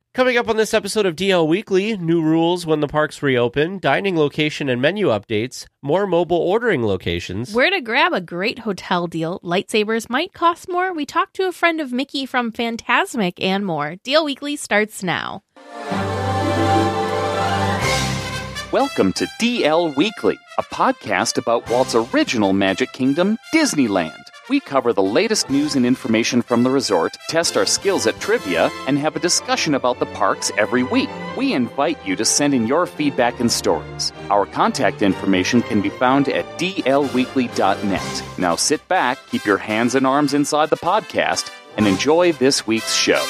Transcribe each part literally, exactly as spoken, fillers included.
Coming up on this episode of D L Weekly, new rules when the parks reopen, dining location and menu updates, more mobile ordering locations. Where to grab a great hotel deal, lightsabers might cost more. We talked to a friend of Mickey from Fantasmic and more. D L Weekly starts now. Welcome to D L Weekly, a podcast about Walt's original Magic Kingdom, Disneyland. We cover the latest news and information from the resort, test our skills at trivia, and have a discussion about the parks every week. We invite you to send in your feedback and stories. Our contact information can be found at d l weekly dot net. Now sit back, keep your hands and arms inside the podcast, and enjoy this week's show.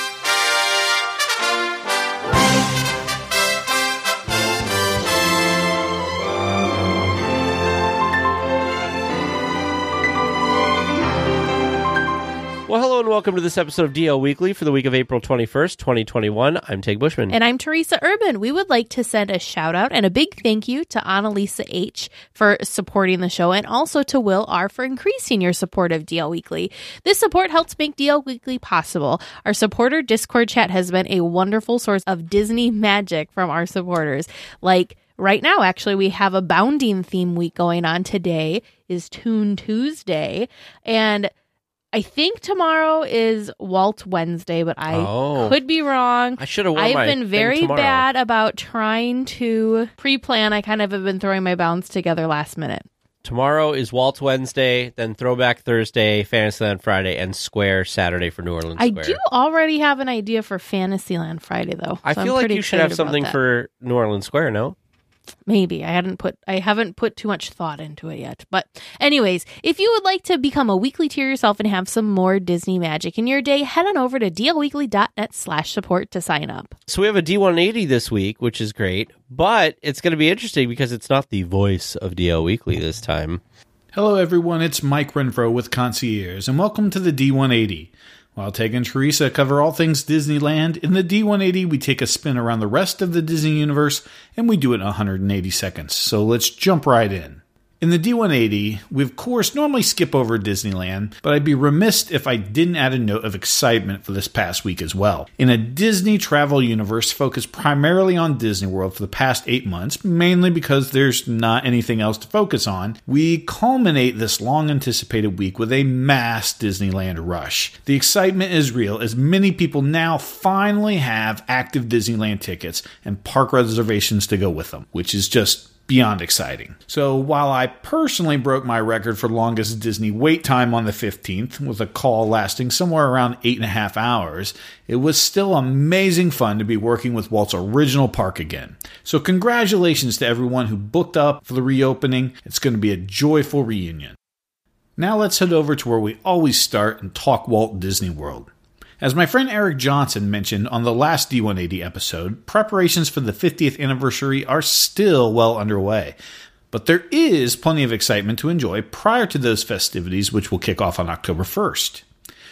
Well, hello and welcome to this episode of D L Weekly for the week of April twenty-first, twenty twenty-one. I'm Tig Bushman. And I'm Teresa Urban. We would like to send a shout out and a big thank you to Annalisa H. for supporting the show, and also to Will R. for increasing your support of D L Weekly. This support helps make D L Weekly possible. Our supporter Discord chat has been a wonderful source of Disney magic from our supporters. Like, right now, actually, we have a bounding theme week going on. Today is Toon Tuesday, and I think tomorrow is Walt Wednesday, but I oh, could be wrong. I should have worn I've my been very thing bad about trying to pre-plan. I kind of have been throwing my bounds together last minute. Tomorrow is Walt Wednesday, then Throwback Thursday, Fantasyland Friday, and Square Saturday for New Orleans I Square. do already have an idea for Fantasyland Friday, though. So I feel I'm like pretty you should have something that. for New Orleans Square, no? Maybe. I hadn't put I haven't put too much thought into it yet. But anyways, if you would like to become a weekly tier yourself and have some more Disney magic in your day, head on over to d l weekly dot net slash support to sign up. So we have a D one eighty this week, which is great, but it's going to be interesting because it's not the voice of D L Weekly this time. Hello everyone, it's Mike Renfro with Concierge, and welcome to the D one eighty. While Tig and Teresa cover all things Disneyland, in the D one eighty we take a spin around the rest of the Disney universe, and we do it in one hundred eighty seconds. So let's jump right in. In the D one eighty, we of course normally skip over Disneyland, but I'd be remiss if I didn't add a note of excitement for this past week as well. In a Disney travel universe focused primarily on Disney World for the past eight months, mainly because there's not anything else to focus on, we culminate this long-anticipated week with a mass Disneyland rush. The excitement is real as many people now finally have active Disneyland tickets and park reservations to go with them, which is just beyond exciting. So while I personally broke my record for longest Disney wait time on the fifteenth, with a call lasting somewhere around eight and a half hours, it was still amazing fun to be working with Walt's original park again. So congratulations to everyone who booked up for the reopening. It's going to be a joyful reunion. Now let's head over to where we always start and talk Walt Disney World. As my friend Eric Johnson mentioned on the last D one eighty episode, preparations for the fiftieth anniversary are still well underway. But there is plenty of excitement to enjoy prior to those festivities, which will kick off on October first.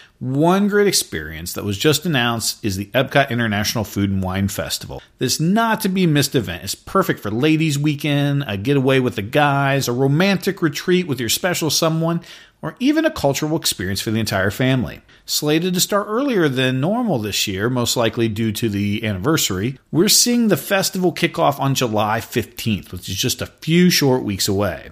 One great experience that was just announced is the Epcot International Food and Wine Festival. This not-to-be-missed event is perfect for ladies' weekend, a getaway with the guys, a romantic retreat with your special someone, or even a cultural experience for the entire family. Slated to start earlier than normal this year, most likely due to the anniversary, we're seeing the festival kick off on July fifteenth, which is just a few short weeks away.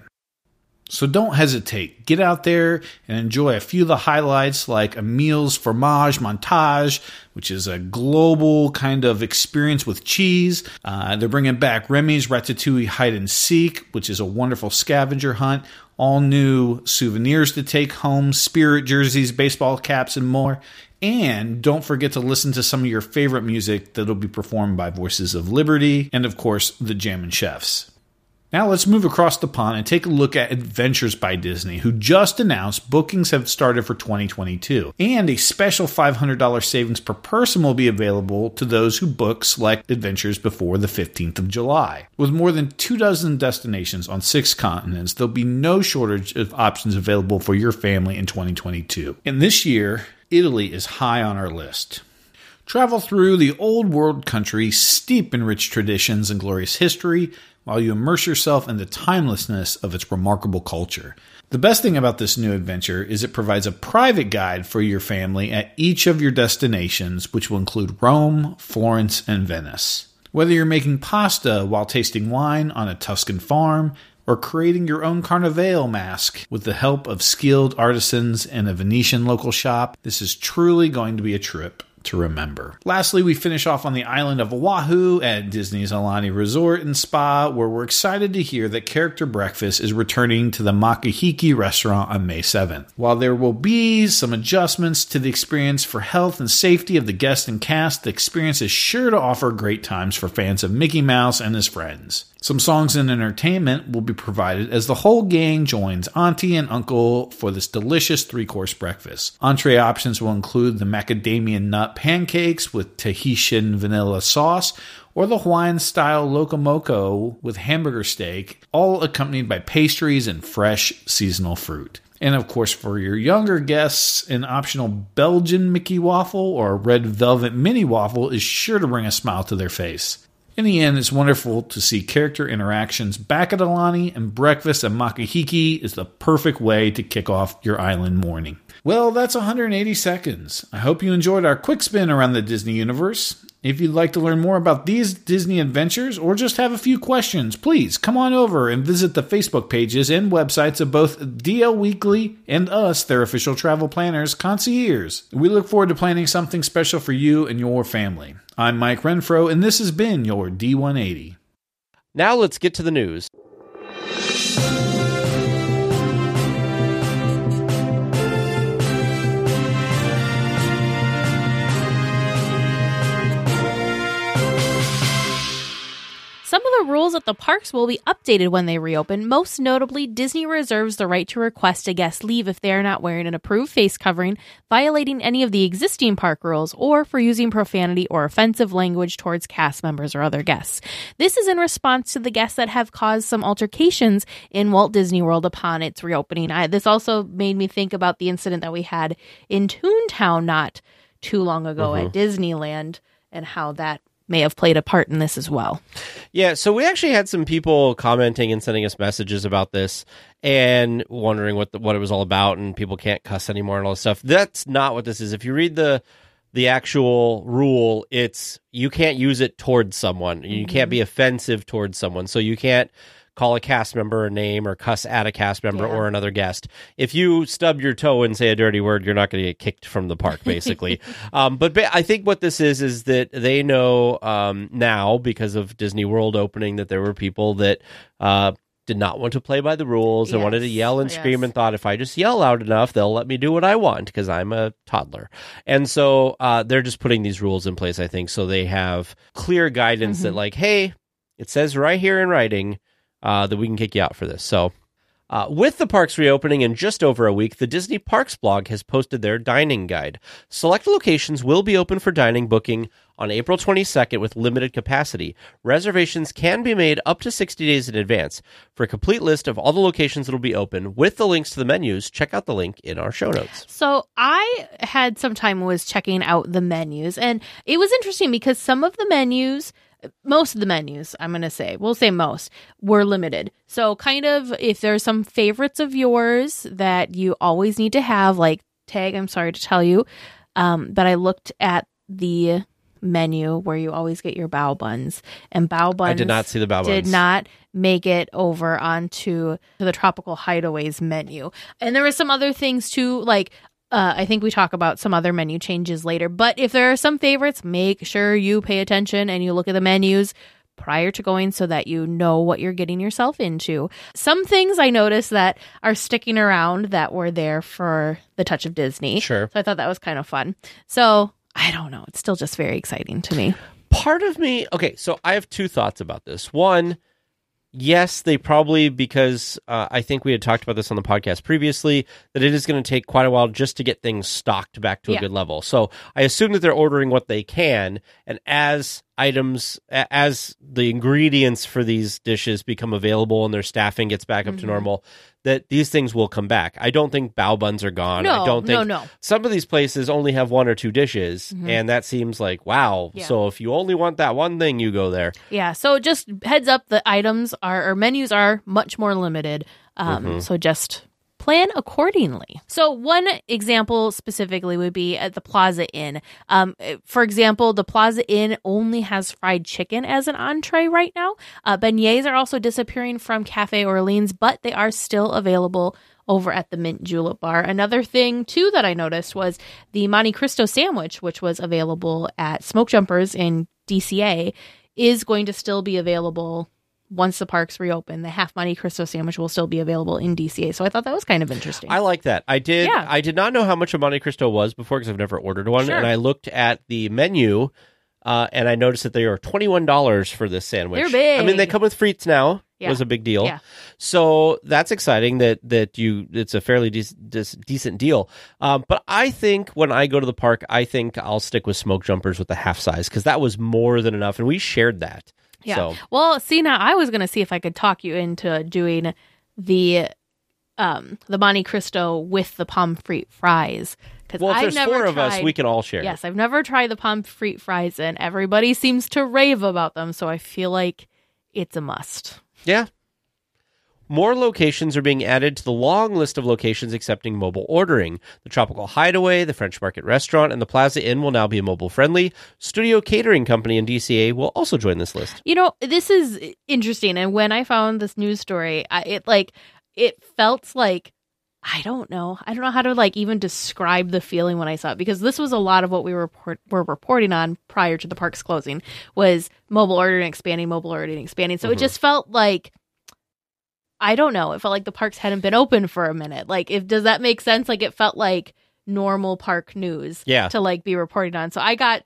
So don't hesitate. Get out there and enjoy a few of the highlights like Emil's Fromage Montage, which is a global kind of experience with cheese. Uh, they're bringing back Remy's Ratatouille Hide and Seek, which is a wonderful scavenger hunt. All new souvenirs to take home, spirit jerseys, baseball caps, and more. And don't forget to listen to some of your favorite music that'll be performed by Voices of Liberty and, of course, the Jammin' Chefs. Now let's move across the pond and take a look at Adventures by Disney, who just announced bookings have started for twenty twenty-two. And a special five hundred dollars savings per person will be available to those who book select adventures before the fifteenth of July. With more than two dozen destinations on six continents, there'll be no shortage of options available for your family in twenty twenty-two. And this year, Italy is high on our list. Travel through the old world country steep in rich traditions and glorious history, while you immerse yourself in the timelessness of its remarkable culture. The best thing about this new adventure is it provides a private guide for your family at each of your destinations, which will include Rome, Florence, and Venice. Whether you're making pasta while tasting wine on a Tuscan farm, or creating your own Carnivale mask with the help of skilled artisans in a Venetian local shop, this is truly going to be a trip to remember. Lastly, we finish off on the island of Oahu at Disney's Aulani Resort and Spa, where we're excited to hear that Character Breakfast is returning to the Makahiki restaurant on May seventh. While there will be some adjustments to the experience for health and safety of the guests and cast, the experience is sure to offer great times for fans of Mickey Mouse and his friends. Some songs and entertainment will be provided as the whole gang joins Auntie and Uncle for this delicious three-course breakfast. Entree options will include the macadamia nut pancakes with Tahitian vanilla sauce, or the Hawaiian-style locomoco with hamburger steak, all accompanied by pastries and fresh seasonal fruit. And of course, for your younger guests, an optional Belgian Mickey waffle or a red velvet mini waffle is sure to bring a smile to their face. In the end, it's wonderful to see character interactions back at Aulani, and breakfast at Makahiki is the perfect way to kick off your island morning. Well, that's one hundred eighty seconds. I hope you enjoyed our quick spin around the Disney universe. If you'd like to learn more about these Disney adventures or just have a few questions, please come on over and visit the Facebook pages and websites of both D L Weekly and us, their official travel planners, concierge. We look forward to planning something special for you and your family. I'm Mike Renfro, and this has been your D one eighty. Now let's get to the news. Some of the rules at the parks will be updated when they reopen. Most notably, Disney reserves the right to request a guest leave if they are not wearing an approved face covering, violating any of the existing park rules, or for using profanity or offensive language towards cast members or other guests. This is in response to the guests that have caused some altercations in Walt Disney World upon its reopening. I, this also made me think about the incident that we had in Toontown not too long ago mm-hmm. at Disneyland, and how that may have played a part in this as well. Yeah, so we actually had some people commenting and sending us messages about this and wondering what the, what it was all about, and people can't cuss anymore and all this stuff. That's not what this is. If you read the the actual rule, it's you can't use it towards someone. You mm-hmm. can't be offensive towards someone. So you can't call a cast member a name or cuss at a cast member yeah. or another guest. If you stub your toe and say a dirty word, you're not going to get kicked from the park, basically. um, but ba- I think what this is, is that they know um, now, because of Disney World opening, that there were people that uh, did not want to play by the rules and yes. wanted to yell and scream yes. and thought, if I just yell loud enough, they'll let me do what I want because I'm a toddler. And so uh, they're just putting these rules in place, I think, so they have clear guidance mm-hmm. that like, hey, it says right here in writing, Uh, that we can kick you out for this. So uh, with the parks reopening in just over a week, the Disney Parks blog has posted their dining guide. Select locations will be open for dining booking on April twenty-second with limited capacity. Reservations can be made up to sixty days in advance. For a complete list of all the locations that will be open with the links to the menus, check out the link in our show notes. So I had some time was checking out the menus, and it was interesting because some of the menus, most of the menus, I'm going to say, we'll say most, were limited. So kind of if there's some favorites of yours that you always need to have, like Tag, I'm sorry to tell you, um, but I looked at the menu where you always get your bao buns, and bao buns I did not see the bao buns. Did not make it over onto the Tropical Hideaways menu. And there were some other things too, like Uh, I think we talk about some other menu changes later, but if there are some favorites, make sure you pay attention and you look at the menus prior to going so that you know what you're getting yourself into. Some things I noticed that are sticking around that were there for the Touch of Disney. Sure. So I thought that was kind of fun. So I don't know. It's still just very exciting to me. Part of me, okay, so I have two thoughts about this. One, yes, they probably, because uh, I think we had talked about this on the podcast previously, that it is going to take quite a while just to get things stocked back to a yeah. good level. So I assume that they're ordering what they can, and as items, as the ingredients for these dishes become available and their staffing gets back up mm-hmm. to normal, that these things will come back. I don't think bao buns are gone. No, I don't think no, no. Some of these places only have one or two dishes, mm-hmm. and that seems like, wow. Yeah. So if you only want that one thing, you go there. Yeah, so just heads up, the items are, or menus are much more limited. Um, mm-hmm. So just plan accordingly. So one example specifically would be at the Plaza Inn. Um, for example, the Plaza Inn only has fried chicken as an entree right now. Uh, beignets are also disappearing from Cafe Orleans, but they are still available over at the Mint Julep Bar. Another thing, too, that I noticed was the Monte Cristo sandwich, which was available at Smoke Jumpers in D C A, is going to still be available once the parks reopen. The half Monte Cristo sandwich will still be available in D C A. So I thought that was kind of interesting. I like that. I did. Yeah. I did not know how much a Monte Cristo was before because I've never ordered one. Sure. And I looked at the menu uh, and I noticed that they are twenty-one dollars for this sandwich. They're big. I mean, they come with frites now. Yeah. Was a big deal. Yeah. So that's exciting that that you it's a fairly de- de- decent deal. Um, but I think when I go to the park, I think I'll stick with Smoke Jumpers with the half size because that was more than enough, and we shared that. Yeah. So. Well, see, now I was going to see if I could talk you into doing the um, the Monte Cristo with the pommes frites fries. Well, if I've there's never four of tried, us, we can all share. Yes, I've never tried the pommes frites fries, and everybody seems to rave about them. So I feel like it's a must. Yeah. More locations are being added to the long list of locations accepting mobile ordering. The Tropical Hideaway, the French Market Restaurant, and the Plaza Inn will now be mobile-friendly. Studio Catering Company in D C A will also join this list. You know, this is interesting. And when I found this news story, I, it like it felt like, I don't know. I don't know how to like even describe the feeling when I saw it, because this was a lot of what we report, were reporting on prior to the park's closing was mobile ordering expanding, mobile ordering expanding. So mm-hmm. it just felt like, I don't know. It felt like the parks hadn't been open for a minute. Like, if does that make sense? Like, it felt like normal park news yeah. to like be reported on. So I got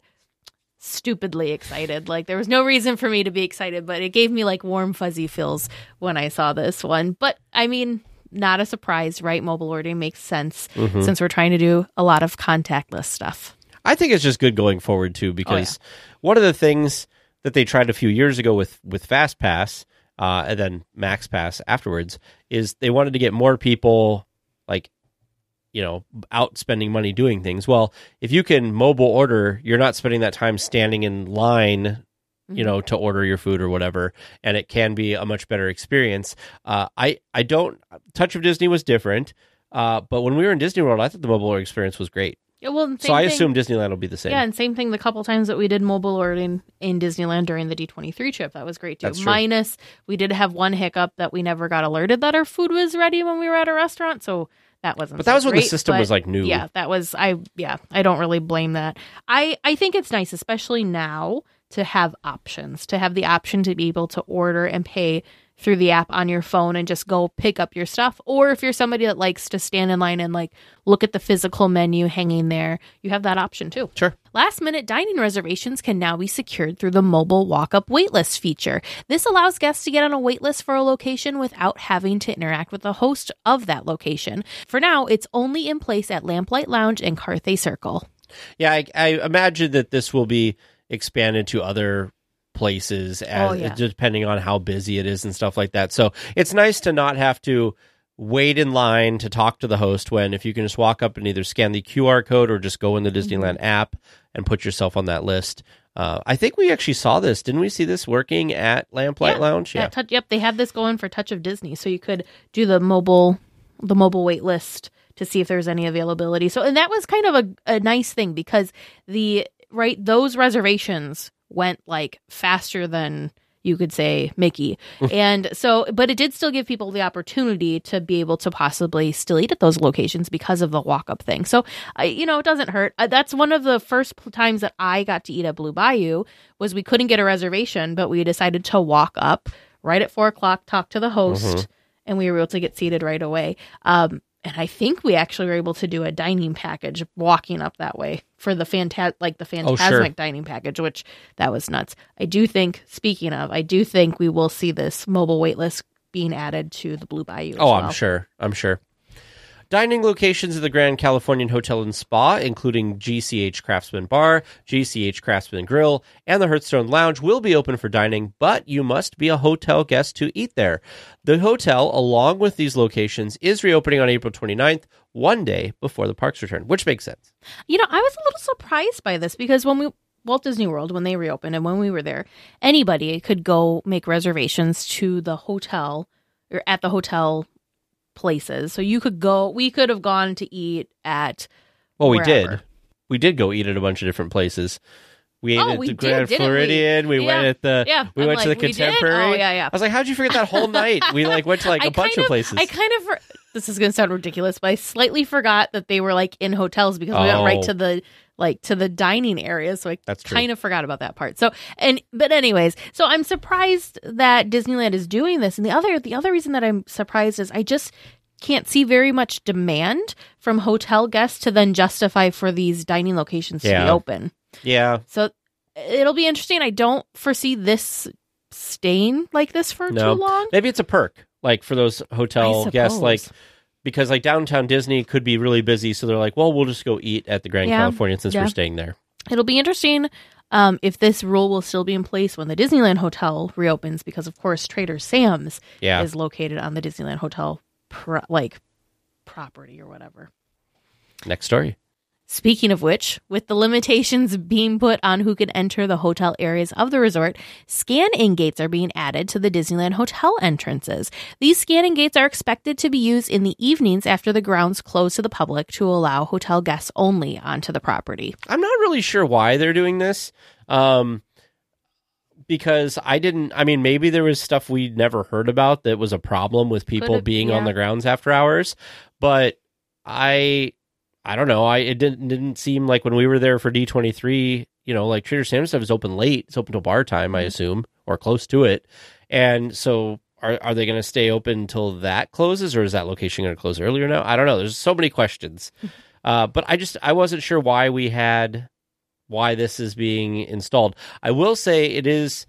stupidly excited. Like, there was no reason for me to be excited, but it gave me like warm, fuzzy feels when I saw this one. But I mean, not a surprise, right? Mobile ordering makes sense mm-hmm. since we're trying to do a lot of contactless stuff. I think it's just good going forward, too, because oh, yeah. one of the things that they tried a few years ago with, with FastPass, uh, and then MaxPass afterwards, is they wanted to get more people, like, you know, out spending money doing things. Well, if you can mobile order, you're not spending that time standing in line, you know, to order your food or whatever, and it can be a much better experience. Uh, I, I don't, Touch of Disney was different, uh, but when we were in Disney World, I thought the mobile order experience was great. Yeah, well, so I thing, assume Disneyland will be the same. Yeah, and same thing the couple times that we did mobile ordering in Disneyland during the D twenty-three trip. That was great, too. That's true. Minus, we did have one hiccup that we never got alerted that our food was ready when we were at a restaurant, so that wasn't But that so was when great, the system but was, like, new. Yeah, that was, I, yeah, I don't really blame that. I, I think it's nice, especially now, to have options, to have the option to be able to order and pay through the app on your phone and just go pick up your stuff. Or if you're somebody that likes to stand in line and like look at the physical menu hanging there, you have that option too. Sure. Last minute dining reservations can now be secured through the mobile walk-up waitlist feature. This allows guests to get on a waitlist for a location without having to interact with the host of that location. For now, it's only in place at Lamplight Lounge and Carthay Circle. Yeah, I, I imagine that this will be expanded to other places as, oh, yeah. depending on how busy it is and stuff like that. So it's nice to not have to wait in line to talk to the host when if you can just walk up and either scan the Q R code or just go in the Disneyland mm-hmm. app and put yourself on that list. Uh, I think we actually saw this. Didn't we see this working at Lamplight yeah, Lounge? Yeah. Touch, yep, they had this going for Touch of Disney. So you could do the mobile the mobile wait list to see if there's any availability. So and that was kind of a, a nice thing because the right those reservations went like faster than you could say Mickey. And so, but it did still give people the opportunity to be able to possibly still eat at those locations because of the walk-up thing. So, uh, you know, it doesn't hurt. Uh, that's one of the first times that I got to eat at Blue Bayou was we couldn't get a reservation, but we decided to walk up right at four o'clock, talk to the host, mm-hmm. and we were able to get seated right away. Um, And I think we actually were able to do a dining package walking up that way for the phanta- like the Fantasmic oh, sure. dining package, which that was nuts. I do think, speaking of, I do think we will see this mobile waitlist being added to the Blue Bayou. Oh, well. I'm sure. I'm sure. Dining locations of the Grand Californian Hotel and Spa, including G C H Craftsman Bar, G C H Craftsman Grill, and the Hearthstone Lounge, will be open for dining, but you must be a hotel guest to eat there. The hotel, along with these locations, is reopening on April twenty-ninth, one day before the parks return, which makes sense. You know, I was a little surprised by this because when we Walt Disney World, when they reopened and when we were there, anybody could go make reservations to the hotel or at the hotel places. So you could go, we could have gone to eat at Well, we wherever. did. We did go eat at a bunch of different places. We ate Oh, at we the did, Grand didn't we? Floridian. We, Yeah. went at the. Yeah, We I'm went to the like, we did? Contemporary. Oh, yeah, yeah. I was like, how'd you forget that whole night? We like went to like a I bunch kind of of places. I kind of, this is going to sound ridiculous, but I slightly forgot that they were like in hotels because we went Oh. right to the, like to the dining area. So I That's true. kind of forgot about that part. So, and, but anyways, so I'm surprised that Disneyland is doing this. And the other, the other reason that I'm surprised is I just can't see very much demand from hotel guests to then justify for these dining locations to Yeah. be open. yeah. So it'll be interesting. I don't foresee this staying like this for No. too long. Maybe it's a perk, like for those hotel I guests, like suppose. because like downtown Disney could be really busy, so they're like, well, we'll just go eat at the Grand Yeah. Californian since Yeah. we're staying there. It'll be interesting um, if this rule will still be in place when the Disneyland Hotel reopens, because of course Trader Sam's Yeah. is located on the Disneyland Hotel pro- like property or whatever. Next story. Speaking of which, with the limitations being put on who can enter the hotel areas of the resort, scan-in gates are being added to the Disneyland Hotel entrances. These scan-in gates are expected to be used in the evenings after the grounds close to the public to allow hotel guests only onto the property. I'm not really sure why they're doing this. Um, because I didn't, I mean, maybe there was stuff we'd never heard about that was a problem with people Could've- being on yeah. the grounds after hours. But I, I don't know. I, it didn't, didn't seem like when we were there for D twenty-three, you know, like Trader Sam's stuff is open late. It's open till bar time, I Mhm. assume, or close to it. And so are, are they going to stay open until that closes, or is that location going to close earlier now? I don't know. There's so many questions. uh, but I just, I wasn't sure why we had, why this is being installed. I will say it is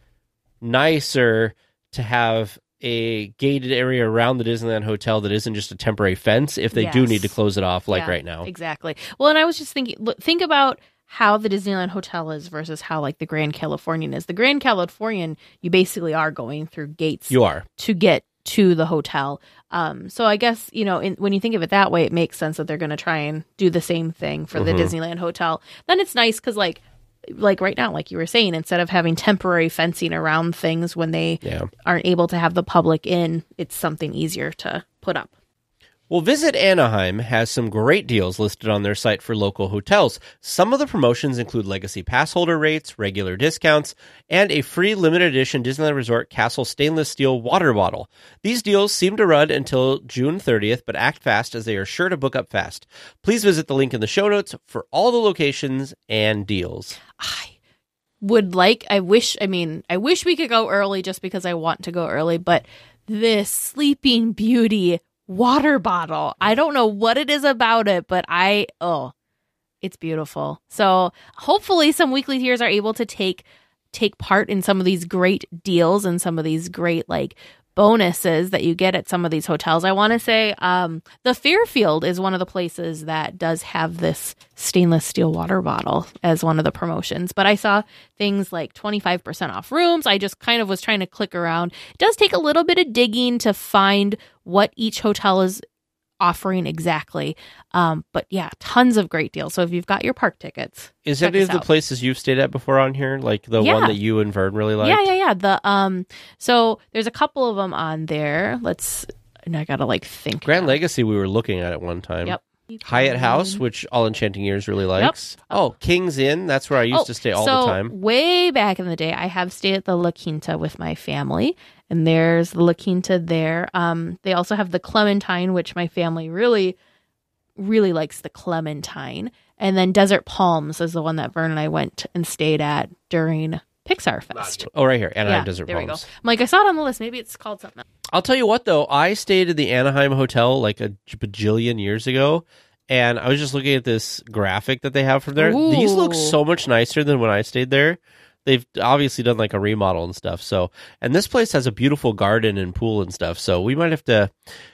nicer to have a gated area around the Disneyland Hotel that isn't just a temporary fence if they do Yes. need to close it off like Yeah, right now. Exactly. Well, and I was just thinking, look, think about how the Disneyland Hotel is versus how like the Grand Californian is. The Grand Californian, you basically are going through gates You are. to get to the hotel. Um, so I guess, you know, in, when you think of it that way, it makes sense that they're going to try and do the same thing for the Mhm. Disneyland Hotel. Then it's nice because like, like right now, like you were saying, instead of having temporary fencing around things when they Yeah. aren't able to have the public in, it's something easier to put up. Well, Visit Anaheim has some great deals listed on their site for local hotels. Some of the promotions include legacy pass holder rates, regular discounts, and a free limited edition Disneyland Resort Castle stainless steel water bottle. These deals seem to run until June thirtieth, but act fast as they are sure to book up fast. Please visit the link in the show notes for all the locations and deals. I would like, I wish, I mean, I wish we could go early just because I want to go early, but this Sleeping Beauty water bottle, I don't know what it is about it, but I, oh, it's beautiful. So hopefully some weekly tiers are able to take take part in some of these great deals and some of these great like bonuses that you get at some of these hotels. I want to say um, the Fairfield is one of the places that does have this stainless steel water bottle as one of the promotions. But I saw things like twenty-five percent off rooms. I just kind of was trying to click around. It does take a little bit of digging to find what each hotel is offering exactly. Um, but yeah, tons of great deals. So if you've got your park tickets, Is check any us of the out. places you've stayed at before on here? Like the Yeah. one that you and Vern really liked? Yeah, yeah, yeah. The um, so there's a couple of them on there. Let's, and I gotta like think. Grand now. Legacy we were looking at at one time. Yep. Hyatt House, which All Enchanting Ears really likes. Oh, King's Inn. That's where I used Oh, to stay all so the time. way back in the day, I have stayed at the La Quinta with my family, and there's the La Quinta there. Um, they also have the Clementine, which my family really, really likes the Clementine. And then Desert Palms is the one that Vern and I went and stayed at during Pixar Fest. Oh, right here. Anaheim Yeah, Desert there we Palms. go. I'm like, I saw it on the list. Maybe it's called something else. I'll tell you what, though. I stayed at the Anaheim Hotel like a bajillion years ago, and I was just looking at this graphic that they have from there. These look Ooh. so much nicer than when I stayed there. They've obviously done like a remodel and stuff. So, and this place has a beautiful garden and pool and stuff. So we might have to.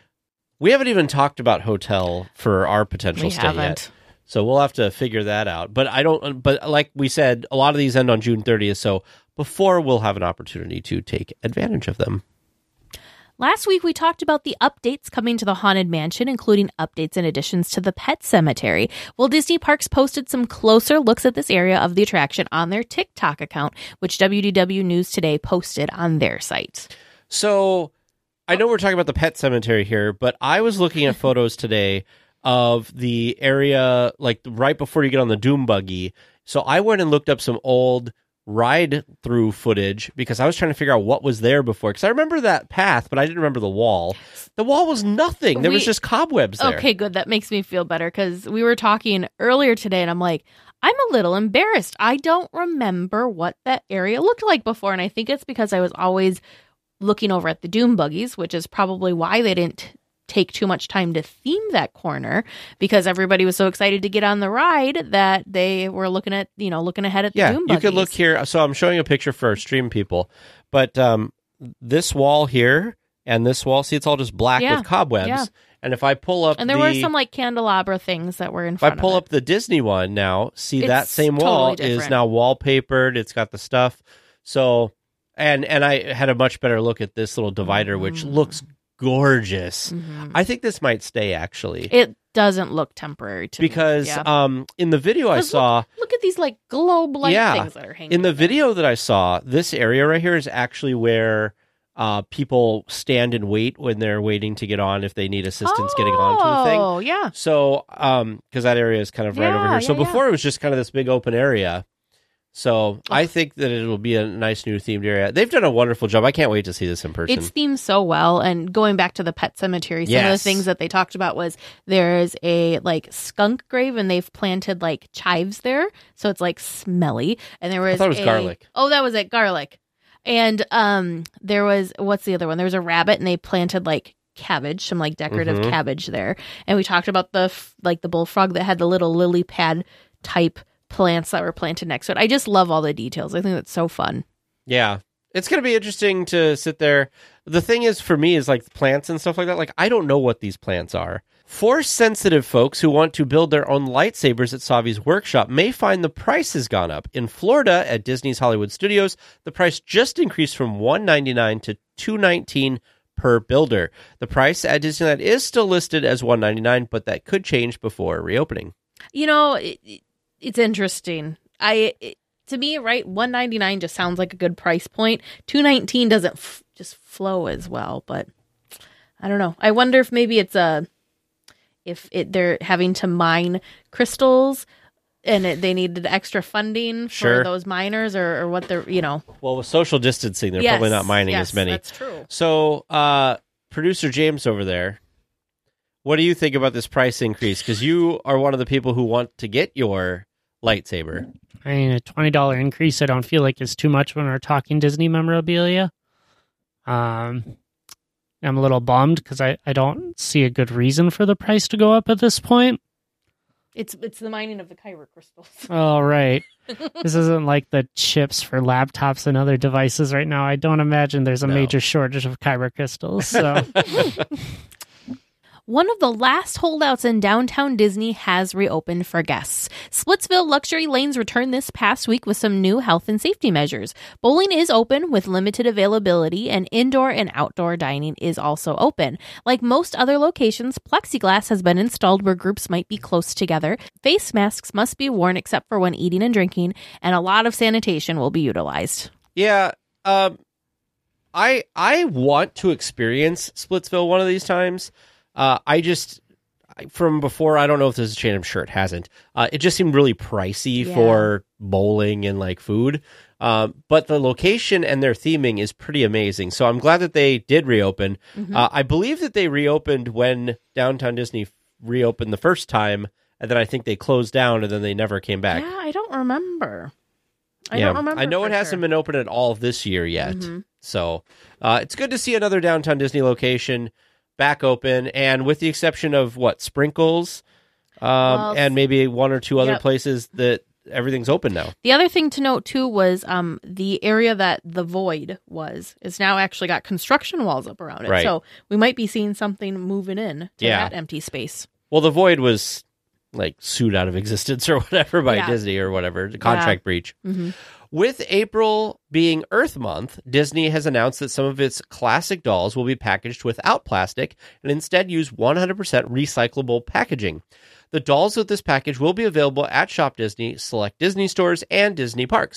We haven't even talked about hotel for our potential We stay haven't. yet. So we'll have to figure that out. But I don't. But like we said, a lot of these end on June thirtieth. So before we'll have an opportunity to take advantage of them. Last week, we talked about the updates coming to the Haunted Mansion, including updates and additions to the Pet Cemetery. Well, Disney Parks posted some closer looks at this area of the attraction on their TikTok account, which W D W News Today posted on their site. So I know we're talking about the pet cemetery here, but I was looking at photos today of the area, like right before you get on the Doom buggy. So I went and looked up some old ride-through footage because I was trying to figure out what was there before. Because I remember that path, but I didn't remember the wall. The wall was nothing. There We- was just cobwebs there. Okay, good. That makes me feel better because we were talking earlier today and I'm like, I'm a little embarrassed. I don't remember what that area looked like before. And I think it's because I was always looking over at the Doom buggies, which is probably why they didn't take too much time to theme that corner because everybody was so excited to get on the ride that they were looking at, you know, looking ahead at the Yeah, Doom you buggies. could look here. So I'm showing a picture for our stream people, but um, this wall here and this wall, see, it's all just black Yeah, with cobwebs. yeah. And if I pull up And there the, were some like candelabra things that were in if I front pull of up the Disney one now, see that It's same wall totally is different. now wallpapered. It's got the stuff. So, and and I had a much better look at this little divider, which Mm. looks gorgeous. Mhm. I think this might stay actually. It doesn't look temporary to me. because Yeah. um in the video I 'Cause saw Look at these like globe light Yeah. things that are hanging in the there. video that I saw, this area right here is actually where uh people stand and wait when they're waiting to get on if they need assistance getting onto the thing. Oh, yeah. So, um, because that area is kind of right over Yeah, here. So yeah, yeah. before it was just kind of this big open area. So I think that it will be a nice new themed area. They've done a wonderful job. I can't wait to see this in person. It's themed so well. And going back to the pet cemetery, some of the Yes. things that they talked about was there's a like skunk grave and they've planted like chives there. So it's like smelly. And there was thought it was a- garlic. Oh, that was it. Garlic. And um, there was, what's the other one? There was a rabbit and they planted like cabbage, some like decorative Mhm. cabbage there. And we talked about the, f- like the bullfrog that had the little lily pad type plants that were planted next to it. I just love all the details. I think that's so fun. Yeah. It's going to be interesting to sit there. The thing is, for me, is like plants and stuff like that. Like, I don't know what these plants are. Force-sensitive folks who want to build their own lightsabers at Savi's workshop may find the price has gone up. In Florida, at Disney's Hollywood Studios, the price just increased from one hundred ninety-nine dollars to two hundred nineteen dollars per builder. The price at Disneyland is still listed as one hundred ninety-nine dollars, but that could change before reopening. You know, it, it- it's interesting. I it, to me, right, one ninety-nine just sounds like a good price point. two nineteen doesn't f- just flow as well, but I don't know. I wonder if maybe it's a if it they're having to mine crystals and it, they needed extra funding for Sure. those miners or, or what they're, you know. Well, with social distancing, they're Yes, probably not mining yes, as many. That's true. So, uh, producer James over there, what do you think about this price increase? Because you are one of the people who want to get your lightsaber. I mean, a twenty dollars increase I don't feel like is too much when we're talking Disney memorabilia. Um, I'm a little bummed because I, I don't see a good reason for the price to go up at this point. It's it's the mining of the Kyber crystals. All right. This isn't like the chips for laptops and other devices right now. I don't imagine there's a No. major shortage of kyber crystals. So One of the last holdouts in downtown Disney has reopened for guests. Splitsville Luxury Lanes returned this past week with some new health and safety measures. Bowling is open with limited availability, and indoor and outdoor dining is also open. Like most other locations, plexiglass has been installed where groups might be close together. Face masks must be worn except for when eating and drinking, and a lot of sanitation will be utilized. Yeah, um, I I want to experience Splitsville one of these times. Uh, I just, from before, I don't know if this is changed, I'm sure it hasn't. Uh, it just seemed really pricey Yeah. for bowling and like food. Um, but the location and their theming is pretty amazing. So I'm glad that they did reopen. Mm-hmm. Uh, I believe that they reopened when Downtown Disney reopened the first time. And then I think they closed down and then they never came back. Yeah, I don't remember. I yeah, don't remember. I know for it hasn't sure. been open at all this year yet. Mhm. So uh, it's good to see another Downtown Disney location back open. And with the exception of what, Sprinkles um, Well, and maybe one or two other yep. places that everything's open now. The other thing to note too was um the area that the void was is now actually got construction walls up around it. Right. So we might be seeing something moving in to Yeah. that empty space. Well, the Void was like sued out of existence or whatever by Yeah. Disney or whatever, the contract breach. Mhm. With April being Earth Month, Disney has announced that some of its classic dolls will be packaged without plastic and instead use one hundred percent recyclable packaging. The dolls with this package will be available at Shop Disney, select Disney stores, and Disney parks.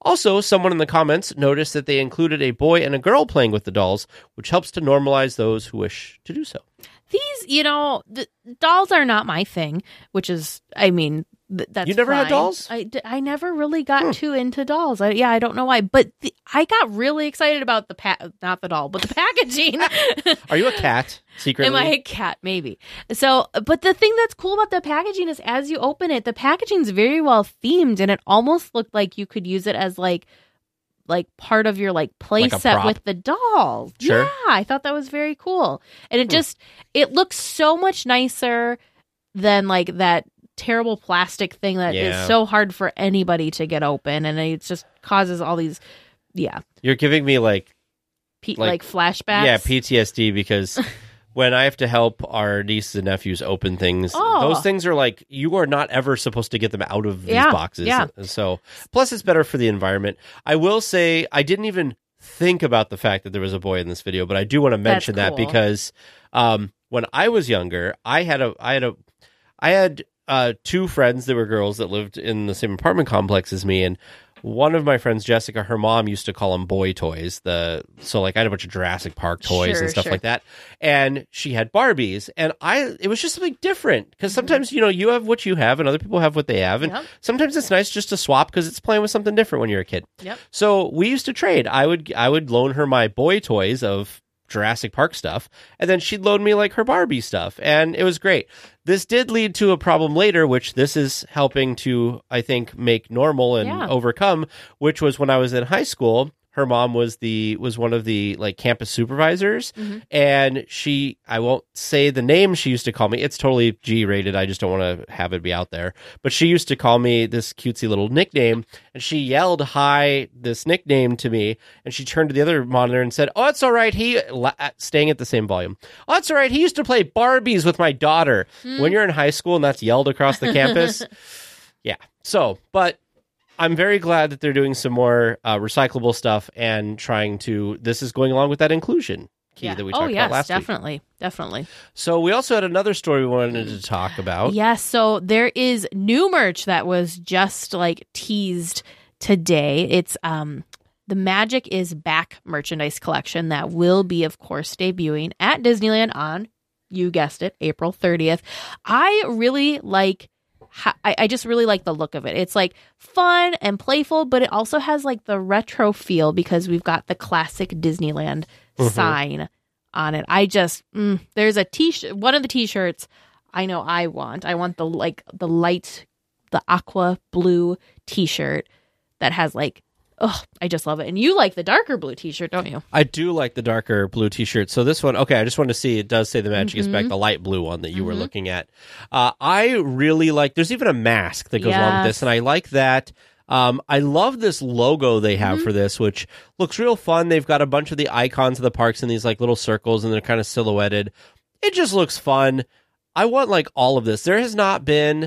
Also, someone in the comments noticed that they included a boy and a girl playing with the dolls, which helps to normalize those who wish to do so. These, you know, the dolls are not my thing, which is, I mean, th- that's You never fine. had dolls? I, d- I never really got Hmm. too into dolls. I, yeah, I don't know why, but the, I got really excited about the pa- not the doll, but the packaging. Are you a cat, secretly? Am I a cat? Maybe. So, but the thing that's cool about the packaging is as you open it, the packaging's very well themed, and it almost looked like you could use it as like like part of your like play Like a set prop? with the dolls. Sure. Yeah, I thought that was very cool. And it just it looks so much nicer than like that terrible plastic thing that Yeah. is so hard for anybody to get open, and it just causes all these yeah, You're giving me, like, P- Like- like, flashbacks. yeah, P T S D, because when I have to help our nieces and nephews open things, Oh. those things are like, you are not ever supposed to get them out of these Yeah, boxes. yeah. So, plus it's better for the environment. I will say, I didn't even think about the fact that there was a boy in this video, but I do want to mention that cool. because um, when I was younger, I had a, I had a, I had uh, two friends that were girls that lived in the same apartment complex as me, and one of my friends, Jessica, her mom used to call them boy toys. The so like I had a bunch of Jurassic Park toys Sure, and stuff sure. like that, and she had Barbies, and I it was just something different because sometimes you know you have what you have and other people have what they have, and Yep. sometimes it's nice just to swap because it's playing with something different when you're a kid. Yep. So we used to trade. I would I would loan her my boy toys of Jurassic Park stuff, and then she'd loan me like her Barbie stuff, and it was great. This did lead to a problem later, which this is helping to, I think, make normal and Yeah. overcome, which was when I was in high school. Her mom was the was one of the like campus supervisors, Mm-hmm. and she I won't say the name she used to call me. It's totally G rated. I just don't want to have it be out there. But she used to call me this cutesy little nickname, and she yelled hi this nickname to me, and she turned to the other monitor and said, "Oh, it's all right. He la- staying at the same volume. Oh, it's all right. He used to play Barbies with my daughter." When you're in high school and that's yelled across the campus, yeah. So, but I'm very glad that they're doing some more uh, recyclable stuff and trying to. This is going along with that inclusion key Yeah. that we oh talked yes, about last week. definitely, definitely. So we also had another story we wanted to talk about. Yes, so there is new merch that was just like teased today. It's um the Magic is Back merchandise collection that will be, of course, debuting at Disneyland on, you guessed it, April thirtieth. I really like ha- I, I just really like the look of it. It's like fun and playful, but it also has like the retro feel because we've got the classic Disneyland sign on it. I just mm, there's a t-shirt, one of the t-shirts I know I want. I want the like the light, the aqua blue t-shirt that has like, oh, I just love it. And you like the darker blue t-shirt, don't you? I do like the darker blue t-shirt. So this one, okay, I just wanted to see, it does say the Magic is Mm-hmm. Back, the light blue one that you were looking at. Uh, I really like, there's even a mask that goes along with Yes. this, and I like that. Um, I love this logo they have Mm-hmm. for this, which looks real fun. They've got a bunch of the icons of the parks in these like little circles, and they're kind of silhouetted. It just looks fun. I want like all of this. There has not been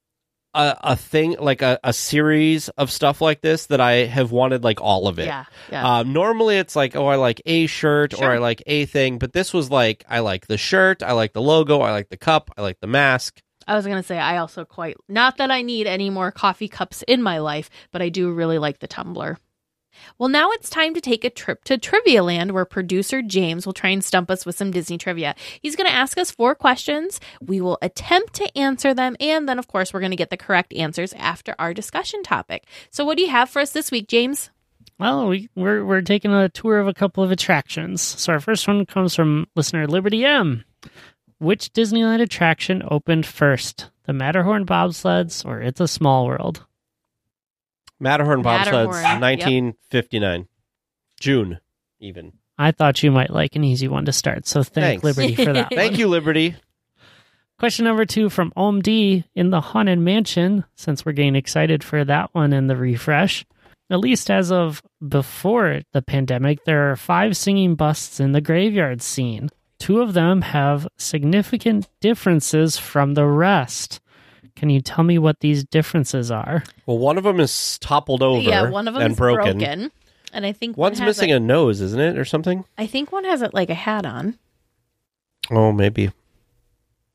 a, a thing like a, a series of stuff like this that I have wanted like all of it. Yeah. Yeah. Um, normally it's like, oh, I like a shirt Sure. or I like a thing, but this was like, I like the shirt, I like the logo, I like the cup, I like the mask. I was going to say, I also quite, not that I need any more coffee cups in my life, but I do really like the tumbler. Well, now it's time to take a trip to Trivia Land, where producer James will try and stump us with some Disney trivia. He's going to ask us four questions. We will attempt to answer them, and then, of course, we're going to get the correct answers after our discussion topic. So what do you have for us this week, James? Well, we, we're we're taking a tour of a couple of attractions. So our first one comes from listener Liberty M. Which Disneyland attraction opened first? The Matterhorn bobsleds or It's a Small World? Matterhorn bobsleds, Matterhorn, yep. nineteen fifty-nine. June, even. I thought you might like an easy one to start, so thank Thanks. Liberty for that Thank one. you, Liberty. Question number two from O M D in the Haunted Mansion, since we're getting excited for that one and the refresh. At least as of before the pandemic, there are five singing busts in the graveyard scene. Two of them have significant differences from the rest. Can you tell me what these differences are? Well, one of them is toppled over Yeah, one of them and is broken. broken. And I think One's one has missing a, a nose, isn't it, or something? I think one has it like a hat on. Oh, maybe.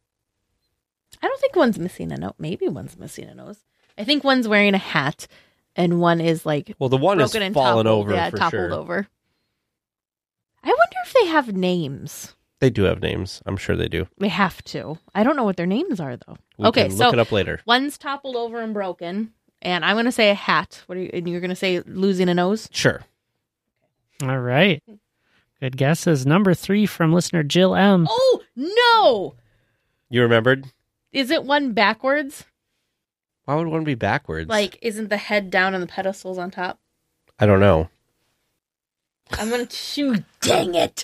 I don't think one's missing a nose. Maybe one's missing a nose. I think one's wearing a hat, and one is like Well, the one is broken and fallen toppled. over Yeah, for toppled sure. over. I wonder if they have names. They do have names. I'm sure they do. They have to. I don't know what their names are though. We okay, can so look it up later. one's toppled over and broken, and I'm going to say a hat. What are you? And you're going to say losing a nose? Sure. All right. Good guesses. Number three from listener Jill M. Oh no! You remembered? Is it one backwards? Why would one be backwards? Like, isn't the head down and the pedestals on top? I don't know. I'm going to shoot. Dang it!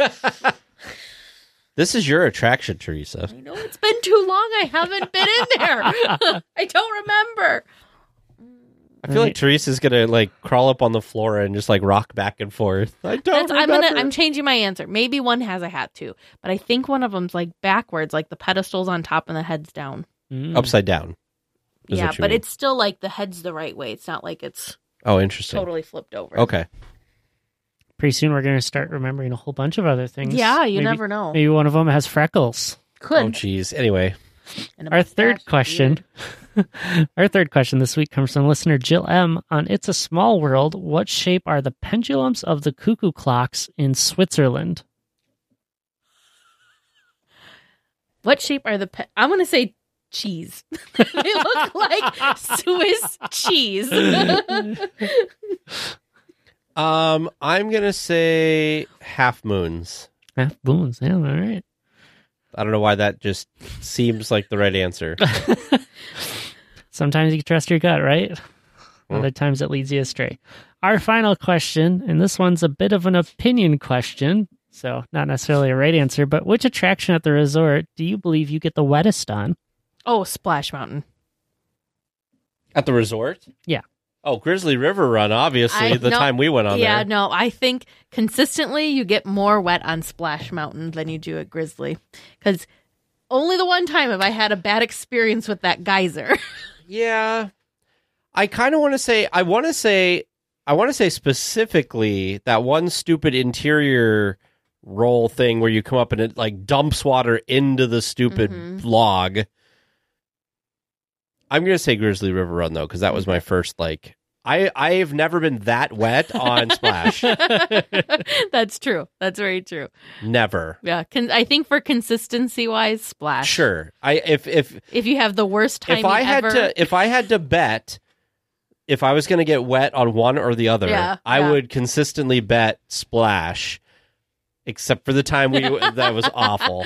This is your attraction, Teresa. I know it's been too long. I haven't been in there. I don't remember. I feel like Teresa's gonna like crawl up on the floor and just like rock back and forth. I don't That's, I'm remember. gonna. I'm changing my answer. Maybe one has a hat too, but I think one of them's like backwards, like the pedestal's on top and the head's down. Mm. Upside down. is Yeah, what you but mean. it's still like the head's the right way. It's not like it's Oh, interesting. totally flipped over. Okay. Pretty soon we're going to start remembering a whole bunch of other things. Yeah, you Maybe- never know. Maybe one of them has freckles. Could. Oh, geez. Anyway, And a Our third mustache. question. Our third question this week comes from listener Jill M. On It's a Small World, what shape are the pendulums of the cuckoo clocks in Switzerland? What shape are the? Pe- I'm gonna say cheese. They look like Swiss cheese. um, I'm gonna say half moons. Half moons. Yeah, all right. I don't know why that just seems like the right answer. Sometimes you trust your gut, right? Mm. Other times it leads you astray. Our final question, and this one's a bit of an opinion question, so not necessarily a right answer, but which attraction at the resort do you believe you get the wettest on? Oh, Splash Mountain. At the resort? Yeah. Oh, Grizzly River Run, obviously, I- the no, time we went on yeah, there. no, I think consistently you get more wet on Splash Mountain than you do at Grizzly. Because only the one time have I had a bad experience with that geyser. Yeah. I kind of want to say, I want to say, I want to say specifically that one stupid interior roll thing where you come up and it like dumps water into the stupid Mhm. log. I'm going to say Grizzly River Run, though, because that was my first, like, I, I've never been that wet on Splash. That's true. That's very true. Never. Yeah, con- I think for consistency wise, Splash. Sure. I if if If you have the worst time if I had ever, to if I had to bet if I was going to get wet on one or the other, Yeah, I yeah. would consistently bet Splash. Except for the time we that was awful.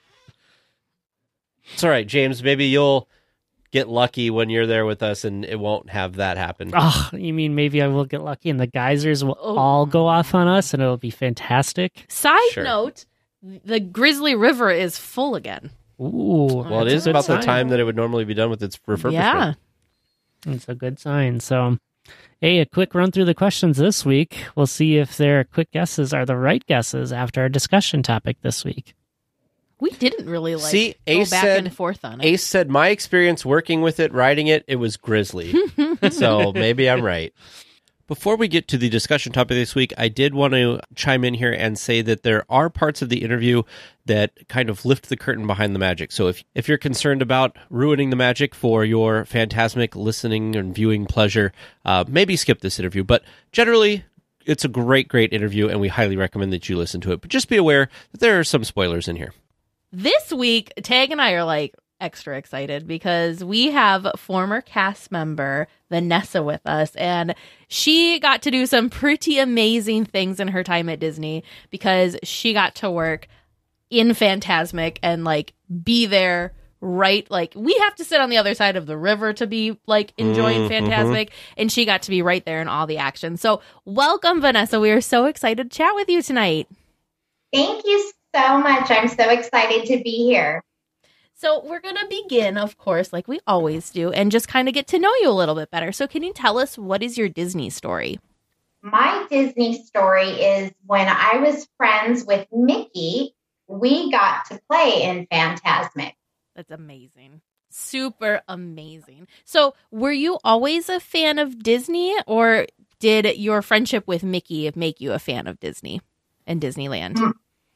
It's all right, James. Maybe you'll get lucky when you're there with us, and it won't have that happen. Oh, you mean maybe I will get lucky and the geysers will Oh. all go off on us and it'll be fantastic? Side Sure. note, the Grizzly River is full again. Ooh. Well, it that's a is good about the sign. time that it would normally be done with its refurbishment. Yeah. It's a good sign. So, hey, a quick run through the questions this week. We'll see if their quick guesses are the right guesses after our discussion topic this week. We didn't really like See, go Ace back said- and forth on it. Ace said, my experience working with it, riding it, it was Grizzly. So maybe I'm right. Before we get to the discussion topic this week, I did want to chime in here and say that there are parts of the interview that kind of lift the curtain behind the magic. So if, if you're concerned about ruining the magic for your Phantasmic listening and viewing pleasure, uh, maybe skip this interview. But generally, it's a great, great interview, and we highly recommend that you listen to it. But just be aware that there are some spoilers in here. This week, Tag and I are like extra excited because we have former cast member Vanessa with us, and she got to do some pretty amazing things in her time at Disney because she got to work in Phantasmic and like be there right, like we have to sit on the other side of the river to be like enjoying Mm, Phantasmic, and she got to be right there in all the action. So welcome, Vanessa. We are so excited to chat with you tonight. Thank you so much. I'm so excited to be here. So we're going to begin, of course, like we always do, and just kind of get to know you a little bit better. So can you tell us, what is your Disney story? My Disney story is when I was friends with Mickey, we got to play in Phantasmic. That's amazing. Super amazing. So were you always a fan of Disney, or did your friendship with Mickey make you a fan of Disney and Disneyland? Mm.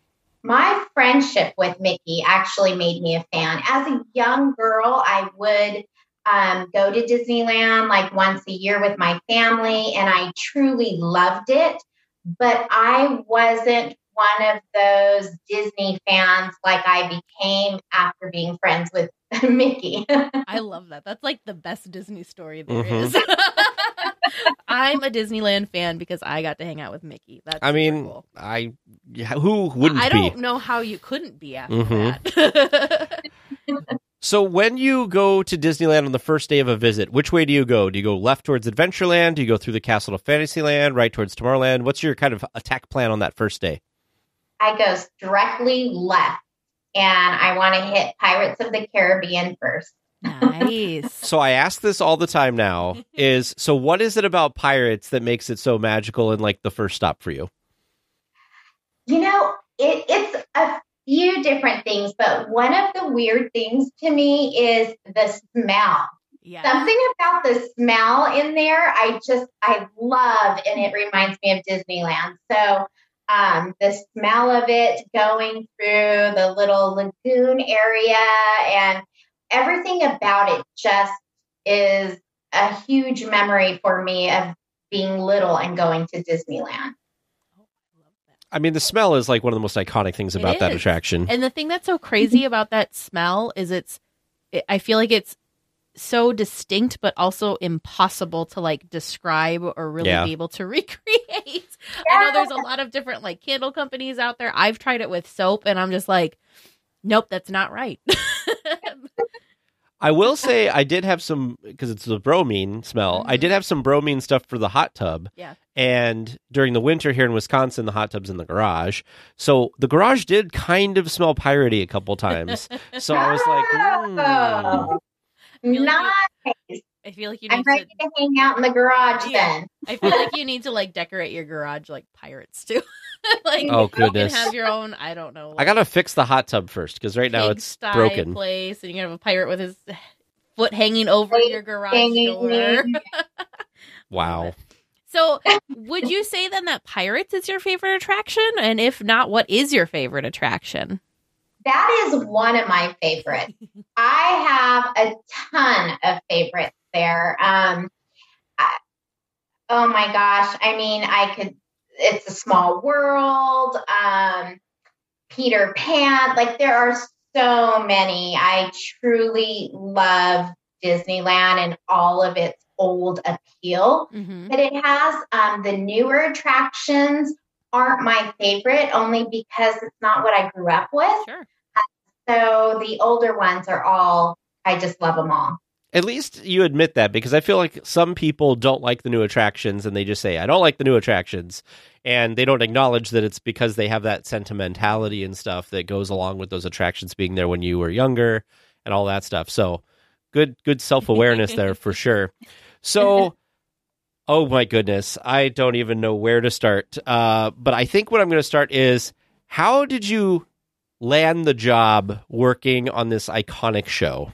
My friendship with Mickey actually made me a fan. As a young girl, I would um, go to Disneyland like once a year with my family, and I truly loved it. But I wasn't one of those Disney fans like I became after being friends with Mickey. I love that. That's like the best Disney story there Mhm. is. I'm a Disneyland fan because I got to hang out with Mickey. That's I mean, super cool. I yeah, who wouldn't I be? don't know how you couldn't be after Mhm. that. So when you go to Disneyland on the first day of a visit, which way do you go? Do you go left towards Adventureland? Do you go through the Castle of Fantasyland, right towards Tomorrowland? What's your kind of attack plan on that first day? I go directly left, and I want to hit Pirates of the Caribbean first. Nice. So I ask this all the time now is, so what is it about Pirates that makes it so magical and like the first stop for you? You know, it, it's a few different things, but one of the weird things to me is the smell. Yeah. Something about the smell in there, I just, I love, and it reminds me of Disneyland. So um, the smell of it going through the little lagoon area and everything about it just is a huge memory for me of being little and going to Disneyland. I mean, the smell is like one of the most iconic things about that is. attraction. And the thing that's so crazy about that smell is it's, it, I feel like it's so distinct, but also impossible to like describe or really Yeah. be able to recreate. I know there's a lot of different like candle companies out there. I've tried it with soap and I'm just like, nope, that's not right. I will say I did have some, because it's the bromine smell, I did have some bromine stuff for the hot tub. Yeah. And during the winter here in Wisconsin, the hot tub's in the garage. So the garage did kind of smell piratey a couple times. So I was like, Oh, feel like nice. I feel like you I'm need ready to to hang out in the garage Yeah. then. I feel like you need to like decorate your garage like pirates too. Like Oh, you can goodness. have your own, I don't know. I got to fix the hot tub first, because right now it's pigsty broken. place, and you can have a pirate with his foot hanging over Wait, your garage hanging. door. Wow. So, would you say then that Pirates is your favorite attraction? And if not, what is your favorite attraction? That is one of my favorites. I have a ton of favorites there. Um, I, oh my gosh. I mean, I could, it's a small world. Um, Peter Pan, like there are so many. I truly love Disneyland and all of its old appeal. Mm-hmm. But it has um, the newer attractions aren't my favorite, only because it's not what I grew up with. Sure. So the older ones are all, I just love them all. At least you admit that, because I feel like some people don't like the new attractions and they just say, I don't like the new attractions. And they don't acknowledge that it's because they have that sentimentality and stuff that goes along with those attractions being there when you were younger and all that stuff. So good, good self-awareness there for sure. So, oh my goodness, I don't even know where to start. Uh, but I think what I'm going to start is, how did you land the job working on this iconic show?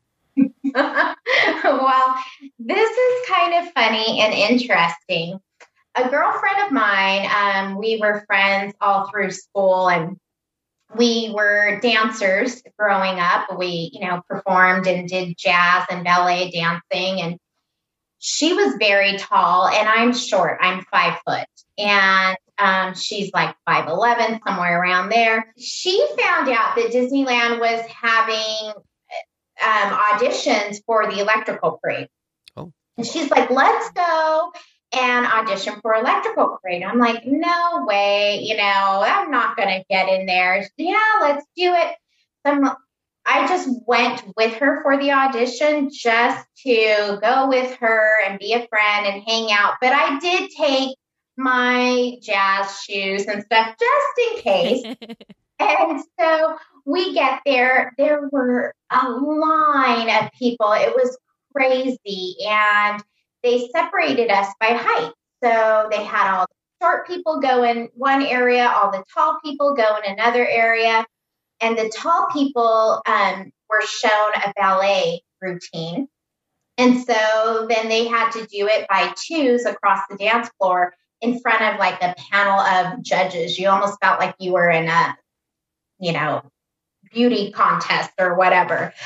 Well, this is kind of funny and interesting. A girlfriend of mine, um, we were friends all through school, and we were dancers growing up. We, you know, performed and did jazz and ballet dancing, and she was very tall, and I'm short. I'm five foot, and um, she's like five eleven, somewhere around there. She found out that Disneyland was having um, auditions for the electrical parade. Oh. And she's like, let's go and audition for electrical parade. I'm like, no way, you know, I'm not going to get in there. Yeah, let's do it. So I'm, I just went with her for the audition just to go with her and be a friend and hang out. But I did take my jazz shoes and stuff just in case. And so we get there, there were a line of people. It was crazy. And they separated us by height. So they had all the short people go in one area, all the tall people go in another area. And the tall people um, were shown a ballet routine. And so then they had to do it by twos across the dance floor in front of like a panel of judges. You almost felt like you were in a, you know, beauty contest or whatever.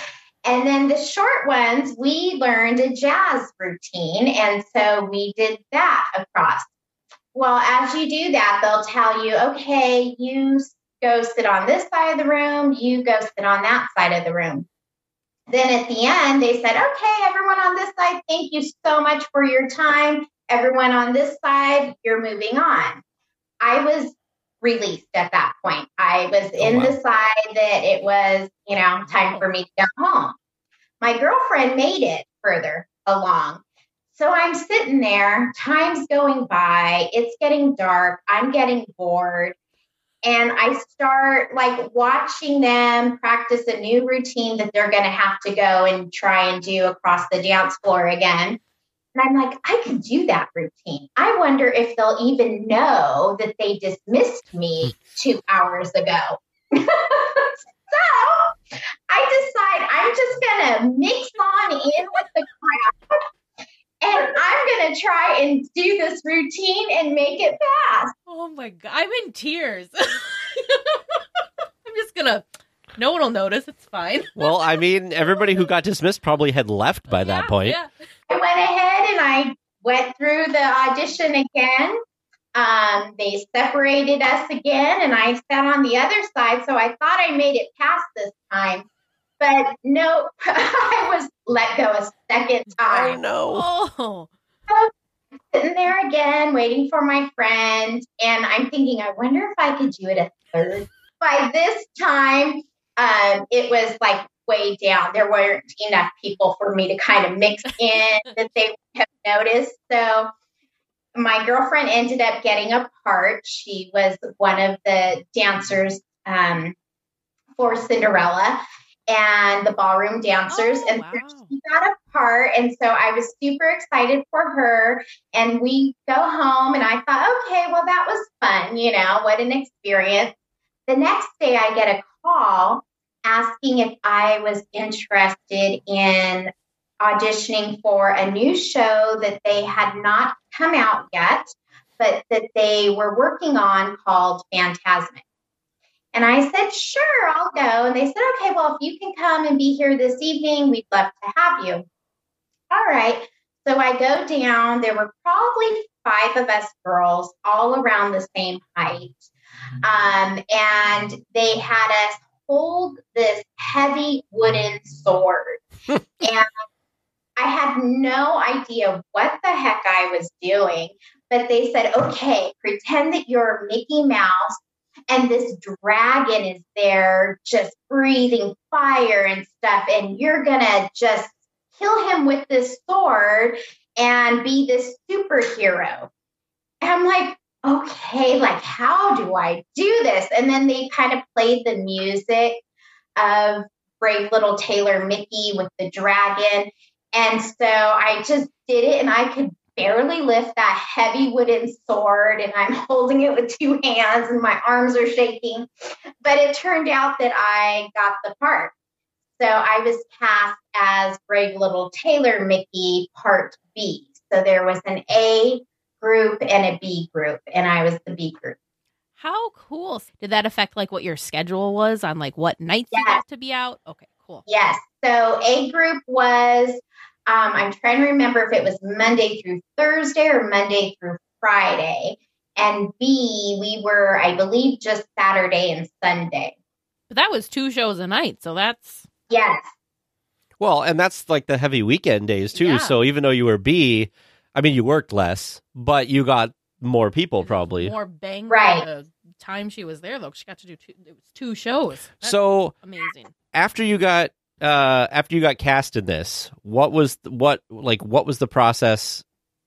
And then the short ones, we learned a jazz routine. And so we did that across. Well, as you do that, they'll tell you, okay, you go sit on this side of the room, you go sit on that side of the room. Then at the end, they said, okay, everyone on this side, thank you so much for your time. Everyone on this side, you're moving on. I was released at that point. I was oh, in wow. the side that it was, you know, time for me to go home. My girlfriend made it further along. So I'm sitting there, time's going by, it's getting dark, I'm getting bored. And I start like watching them practice a new routine that they're going to have to go and try and do across the dance floor again. And I'm like, I can do that routine. I wonder if they'll even know that they dismissed me two hours ago. So I decide I'm just going to mix on in with the crowd. And I'm going to try and do this routine and make it fast. Oh, my God. I'm in tears. I'm just going to, no one will notice. It's fine. Well, I mean, everybody who got dismissed probably had left by yeah, that point. Yeah. I went ahead and I went through the audition again. Um, they separated us again, and I sat on the other side. So I thought I made it past this time. But no, I was let go a second time. Oh, no. Oh. So, sitting there again, waiting for my friend. And I'm thinking, I wonder if I could do it a third. By this time, um, it was like way down. There weren't enough people for me to kind of mix in that they would have noticed. So my girlfriend ended up getting a part. She was one of the dancers um, for Cinderella and the ballroom dancers. Oh, and wow. she got a part. And so I was super excited for her. And we go home and I thought, okay, well, that was fun. You know, what an experience. The next day I get a call asking if I was interested in auditioning for a new show that they had not come out yet, but that they were working on called Fantasmic. And I said, sure, I'll go. And they said, okay, well, if you can come and be here this evening, we'd love to have you. All right. So I go down. There were probably five of us girls all around the same height. Um, and they had us hold this heavy wooden sword. And I had no idea what the heck I was doing. But they said, okay, pretend that you're Mickey Mouse. And this dragon is there just breathing fire and stuff. And you're going to just kill him with this sword and be this superhero. And I'm like, okay, like, how do I do this? And then they kind of played the music of Brave Little Tailor Mickey with the dragon. And so I just did it, and I could barely lift that heavy wooden sword, and I'm holding it with two hands and my arms are shaking. But it turned out that I got the part. So I was cast as Brave Little Tailor Mickey Part B. So there was an A group and a B group, and I was the B group. How cool. Did that affect like what your schedule was on like what nights yes. you got to be out? Okay, cool. Yes. So A group was, um, I'm trying to remember if it was Monday through Thursday or Monday through Friday. And B, we were, I believe, just Saturday and Sunday. But that was two shows a night. So that's. Yes. Well, and that's like the heavy weekend days too. Yeah. So even though you were B, I mean, you worked less, but you got more people probably. More bang right. for the time she was there, though. She got to do two, it was two shows. That's so amazing. After you got uh, after you got cast in this, what was what like what was the process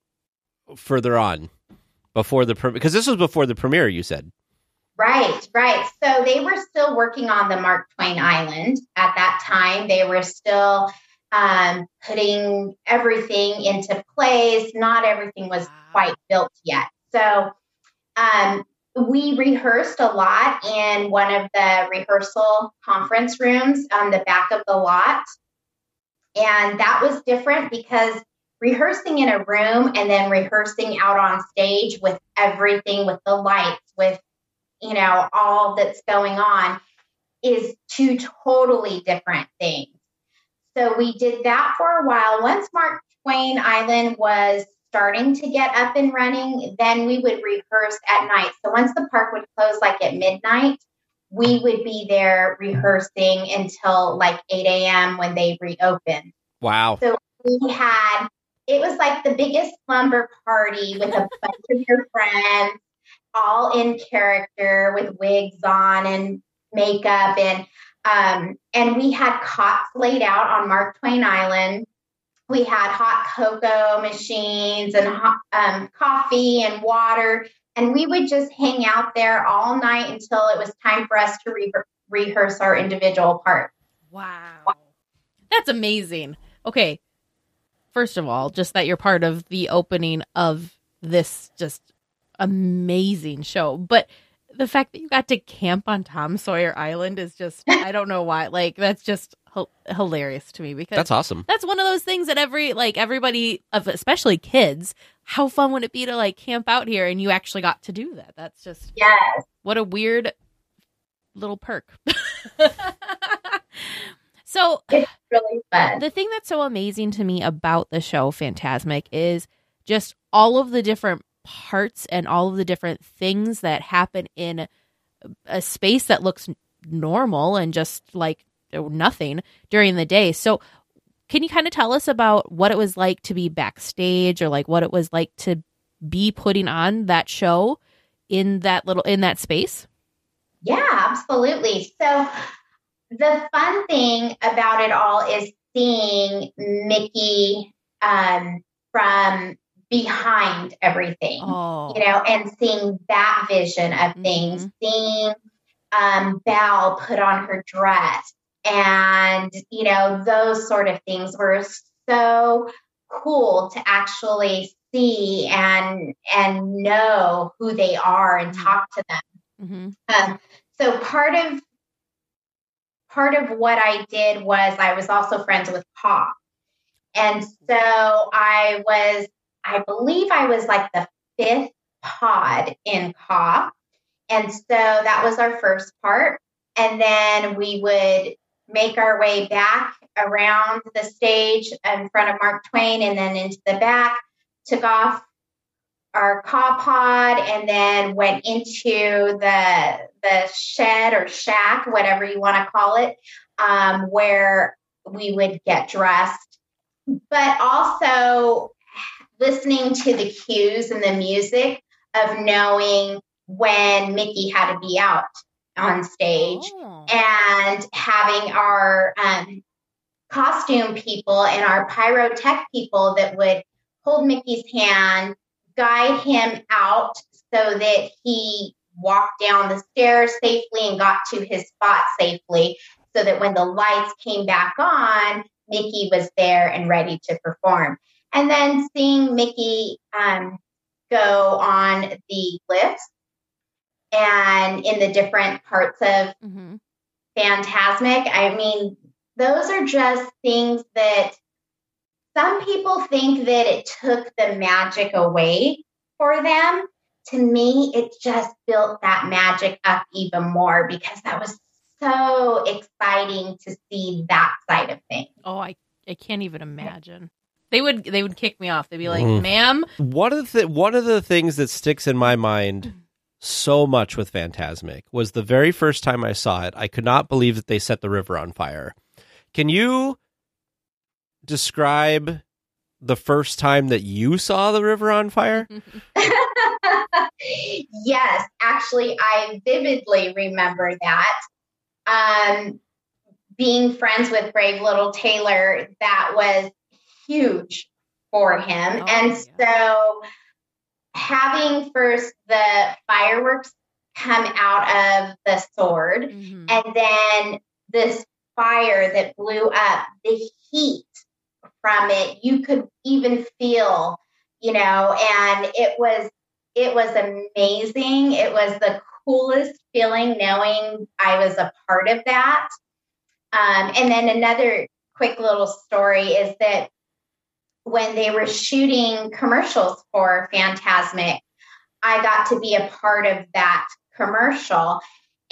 further on before the because this was before the premiere, you said. Right, right. So they were still working on the Mark Twain Island at that time. They were still um, putting everything into place. Not everything was quite built yet. So um, we rehearsed a lot in one of the rehearsal conference rooms on the back of the lot. And that was different because rehearsing in a room and then rehearsing out on stage with everything, with the lights, with you know, all that's going on is two totally different things. so we did that for a while. Once Mark Twain Island was starting to get up and running, then we would rehearse at night. So once the park would close like at midnight, we would be there rehearsing until like eight a.m. when they reopened. Wow. So we had, it was like the biggest slumber party with a bunch of your friends, all in character with wigs on and makeup. And, um, and we had cots laid out on Mark Twain Island. We had hot cocoa machines and hot, um, coffee and water. And we would just hang out there all night until it was time for us to re- rehearse our individual parts. Wow. That's amazing. Okay. First of all, just that you're part of the opening of this just amazing show. But the fact that you got to camp on Tom Sawyer Island is just, I don't know why. Like, that's just h- hilarious to me because that's awesome. That's one of those things that every, like everybody, of especially kids, how fun would it be to like camp out here and you actually got to do that? That's just, yes. What a weird little perk. So it's really fun. The thing that's so amazing to me about the show Fantasmic is just all of the different parts and all of the different things that happen in a space that looks normal and just like nothing during the day. So can you kind of tell us about what it was like to be backstage or like what it was like to be putting on that show in that little, in that space? Yeah, absolutely. So the fun thing about it all is seeing Mickey um, from behind everything, oh. you know, and seeing that vision of Mm-hmm. things, seeing um, Belle put on her dress and, you know, those sort of things were so cool to actually see and, and know who they are and talk to them. Mm-hmm. Um, so part of, part of what I did was I was also friends with Paw. And so I was, I believe I was like the fifth pod in Paw. And so that was our first part. And then we would make our way back around the stage in front of Mark Twain and then into the back, took off our Caw pod and then went into the the shed or shack, whatever you want to call it, um, where we would get dressed. But also listening to the cues and the music of knowing when Mickey had to be out on stage Oh. and having our um, costume people and our pyrotech people that would hold Mickey's hand, guide him out so that he walked down the stairs safely and got to his spot safely so that when the lights came back on, Mickey was there and ready to perform. And then seeing Mickey um, go on the lifts and in the different parts of Mm-hmm. Fantasmic, I mean, those are just things that some people think that it took the magic away for them. To me, it just built that magic up even more because that was so exciting to see that side of things. Oh, I, I can't even imagine. They would they would kick me off. They'd be like, Mm. ma'am. One of the one of the things that sticks in my mind so much with Fantasmic was the very first time I saw it, I could not believe that they set the river on fire. Can you describe the first time that you saw the river on fire? Yes, actually, I vividly remember that. Um, being friends with Brave Little Taylor, that was huge for him. Oh, and yeah. so having first the fireworks come out of the sword Mhm. and then this fire that blew up, the heat from it, you could even feel, you know, and it was, it was amazing. It was the coolest feeling knowing I was a part of that. Um, and then another quick little story is that when they were shooting commercials for Fantasmic, I got to be a part of that commercial.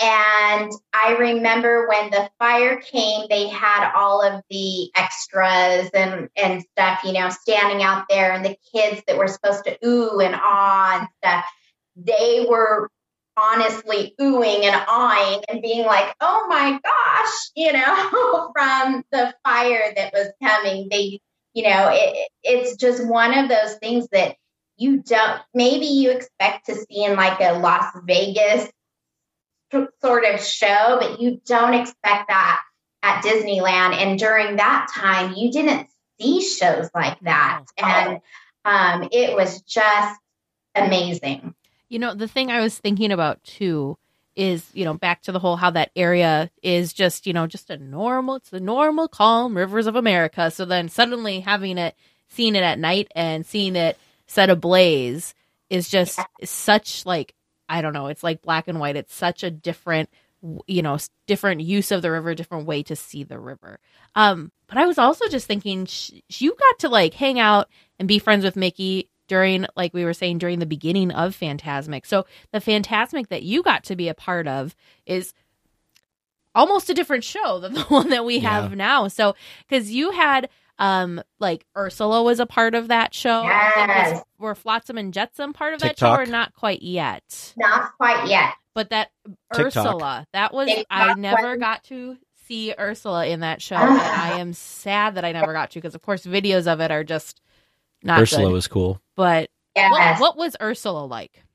And I remember when the fire came, they had all of the extras and, and stuff, you know, standing out there, and the kids that were supposed to ooh and ah and stuff, they were honestly oohing and awing and being like, oh my gosh, you know, from the fire that was coming. They, you know, it, it's just one of those things that you don't, maybe you expect to see in like a Las Vegas sort of show, but you don't expect that at Disneyland. And during that time, you didn't see shows like that. And um, it was just amazing. You know, the thing I was thinking about too is, you know, back to the whole how that area is just, you know, just a normal, it's the normal, calm rivers of America. So then suddenly having it, seeing it at night and seeing it set ablaze is just such like, I don't know, it's like black and white. It's such a different, you know, different use of the river, different way to see the river. Um, but I was also just thinking, sh- you got to like hang out and be friends with Mickey during, like we were saying, during the beginning of Fantasmic. So the Fantasmic that you got to be a part of is almost a different show than the one that we have yeah. now. So, because you had, um, like Ursula was a part of that show. Yes. I think was, were Flotsam and Jetsam part of TikTok. that show, or not quite yet? Not quite yet. But that TikTok. Ursula, that was, TikTok I never was... got to see Ursula in that show. And I am sad that I never got to, because of course videos of it are just not Ursula good. was cool. But yes. what, what was Ursula like?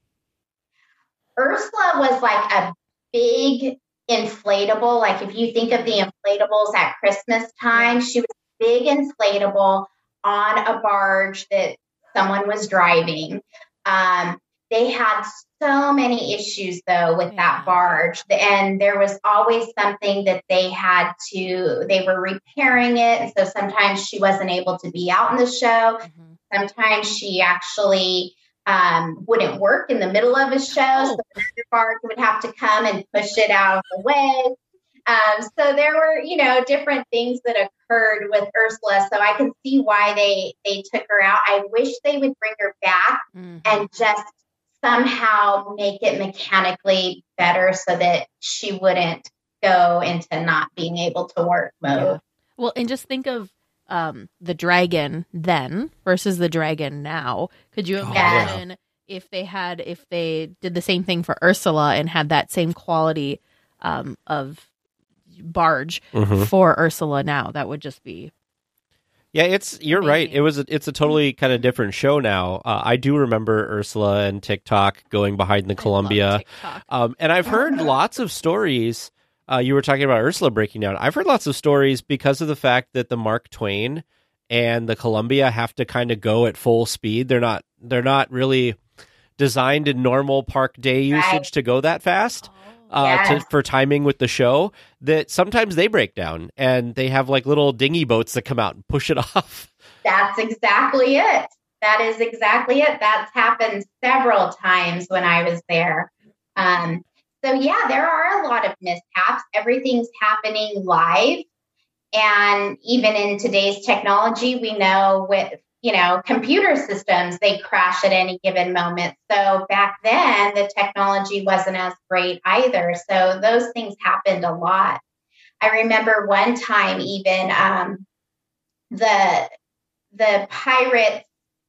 Ursula was like a big inflatable. Like if you think of the inflatables at Christmas time, she was a big inflatable on a barge that someone was driving. Um, they had so many issues though with yeah. that barge, and there was always something that they had to, they were repairing it. And so sometimes she wasn't able to be out in the show. Mm-hmm. Sometimes she actually um, wouldn't work in the middle of a show. Oh. So another barge would have to come and push it out of the way. Um, so there were, you know, different things that occurred with Ursula. So I can see why they, they took her out. I wish they would bring her back mm-hmm. and just somehow make it mechanically better so that she wouldn't go into not being able to work mode. Yeah. Well, and just think of um, the dragon then versus the dragon now. Could you imagine oh, yeah. if they had, if they did the same thing for Ursula and had that same quality um, of barge mm-hmm. for Ursula now? That would just be yeah it's you're amazing. Right, it was a, it's a totally kind of different show now. uh, I do remember Ursula and TikTok going behind the Columbia, um, and I've heard lots of stories. Uh, you were talking about Ursula breaking down. I've heard lots of stories because of the fact that the Mark Twain and the Columbia have to kind of go at full speed. They're not they're not really designed in normal park day usage right. to go that fast. Uh, yes. to, for timing with the show, that sometimes they break down and they have like little dinghy boats that come out and push it off. That's exactly it. That is exactly it. That's happened several times when I was there. Um, so yeah, there are a lot of mishaps. Everything's happening live. And even in today's technology, we know with, you know, computer systems, they crash at any given moment. So back then, the technology wasn't as great either. So those things happened a lot. I remember one time even um, the the pirates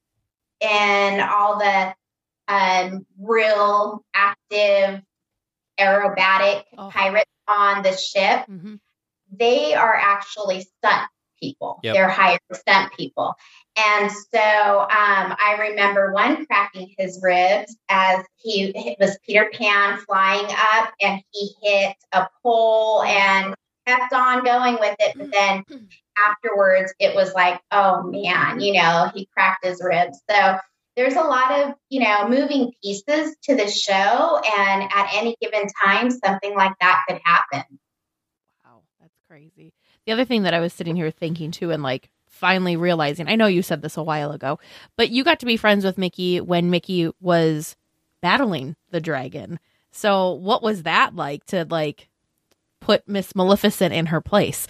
and all the um, real active aerobatic oh. pirates on the ship, mm-hmm. they are actually stunt people. Yep. They're hired stunt people. And so um, I remember one cracking his ribs as he it was Peter Pan flying up, and he hit a pole and kept on going with it. But then afterwards, it was like, oh man, you know, he cracked his ribs. So there's a lot of, you know, moving pieces to the show. And at any given time, something like that could happen. Wow, that's crazy. The other thing that I was sitting here thinking too, and like finally realizing, I know you said this a while ago, but you got to be friends with Mickey when Mickey was battling the dragon. So what was that like to like put Miss Maleficent in her place?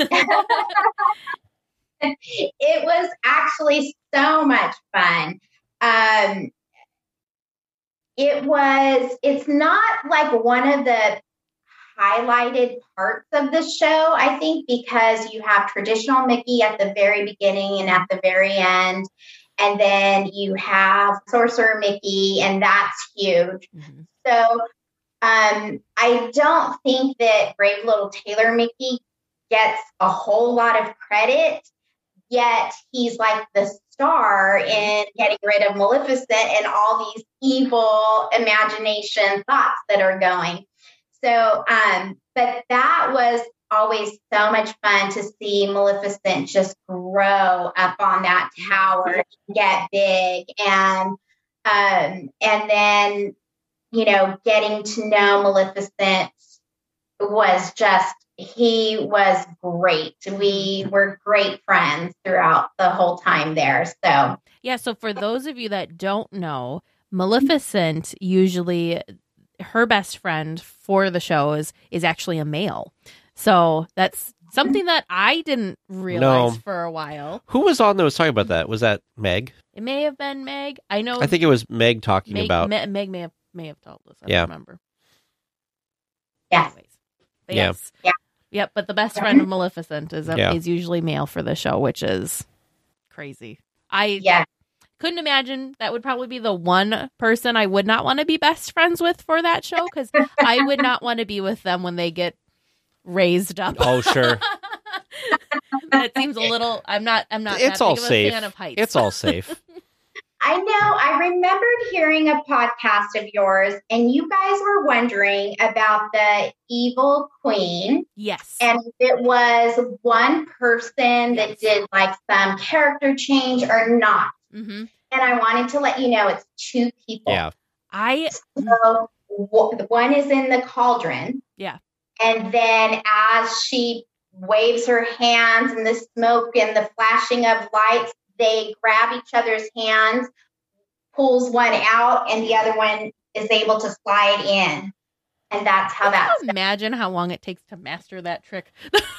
It was actually so much fun. Um, it was, it's not like one of the highlighted parts of the show, I think, because you have traditional Mickey at the very beginning and at the very end. And then you have Sorcerer Mickey, and that's huge. Mm-hmm. So um, I don't think that Brave Little Tailor Mickey gets a whole lot of credit, yet he's like the star in getting rid of Maleficent and all these evil imagination thoughts that are going. So, um, but that was always so much fun to see Maleficent just grow up on that tower, get big, and um, and then, you know, getting to know Maleficent was just, he was great. We were great friends throughout the whole time there. So yeah. So for those of you that don't know, Maleficent usually, her best friend for the show is, is actually a male. So that's something that I didn't realize No. for a while. Who was on that was talking about that? Was that Meg? It may have been Meg. I know. I think it was Meg talking Meg, about. Me- Meg may have may have told us. I Yeah. don't remember. Yeah. Anyways. But Yeah. yes. Yeah. Yep. But the best friend of Maleficent is Yeah. is usually male for the show, which is crazy. I yeah. couldn't imagine that would probably be the one person I would not want to be best friends with for that show, because I would not want to be with them when they get raised up. Oh, sure. That seems a little. I'm not. I'm not. It's that all big of a safe. fan of heights. It's all safe. I know. I remembered hearing a podcast of yours, and you guys were wondering about the evil queen. Yes. And if it was one person that did like some character change or not. Mm-hmm. And I wanted to let you know it's two people. Yeah. I. So w- one is in the cauldron. Yeah. And then as she waves her hands and the smoke and the flashing of lights, they grab each other's hands, pulls one out, and the other one is able to slide in. And that's how Can that's you imagine how long it takes to master that trick.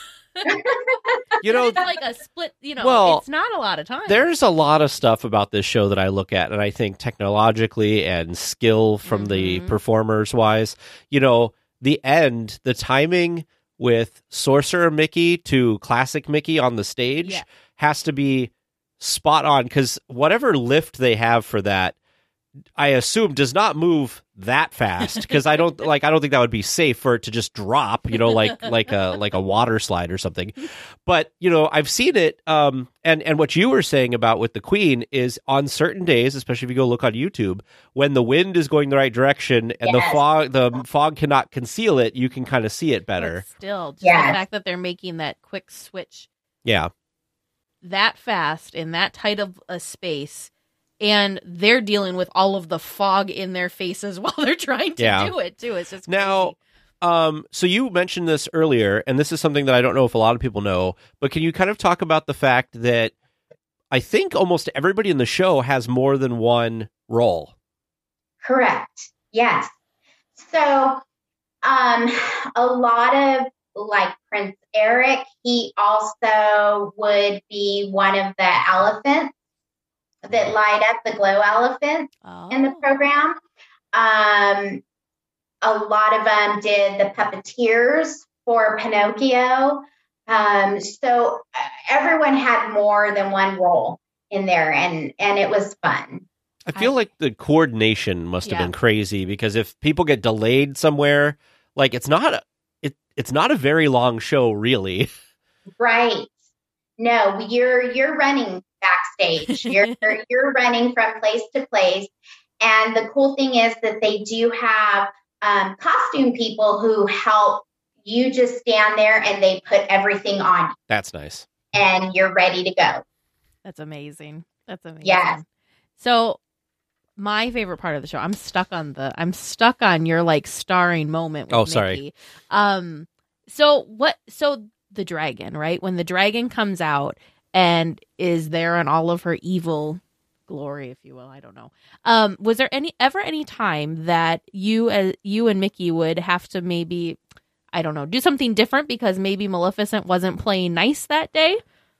You know, It's like a split, you know, Well, it's not a lot of time. there's a lot of stuff about this show that I look at, and I think technologically and skill from the Mhm. performers wise, you know, the end, the timing with Sorcerer Mickey to classic Mickey on the stage Yeah. has to be spot on, because whatever lift they have for that, I assume does not move that fast, because I don't like I don't think that would be safe for it to just drop, you know, like like a like a water slide or something. But you know, I've seen it, um, and and what you were saying about with the Queen is on certain days, especially if you go look on YouTube, when the wind is going the right direction and Yes. the fog the fog cannot conceal it, you can kind of see it But better. still, just Yes. the fact that they're making that quick switch Yeah, that fast in that tight of a space, and they're dealing with all of the fog in their faces while they're trying to Yeah. do it too. It's just Now, crazy. Um, so you mentioned this earlier, and this is something that I don't know if a lot of people know, but can you kind of talk about the fact that I think almost everybody in the show has more than one role? correct. Yes. So um, a lot of like Prince Eric, he also would be one of the elephants that light up, the glow elephant Oh. in the program. Um, a lot of them did the puppeteers for Pinocchio. Um, so uh, everyone had more than one role in there, and, and it was fun. I feel I- like the coordination must have Yeah. been crazy, because if people get delayed somewhere, like it's not a, it it's not a very long show, really. Right. No, you're you're running backstage. You're you're running from place to place. And the cool thing is that they do have um, costume people who help you just stand there and they put everything on you That's nice. and you're ready to go. That's amazing. That's amazing. Yes. So my favorite part of the show, I'm stuck on the I'm stuck on your like starring moment with Oh, sorry. Mickey. Um so what so the dragon, right? When the dragon comes out and is there in all of her evil glory, if you will, I don't know. Um was there any ever any time that you as you and Mickey would have to maybe, I don't know, do something different because maybe Maleficent wasn't playing nice that day?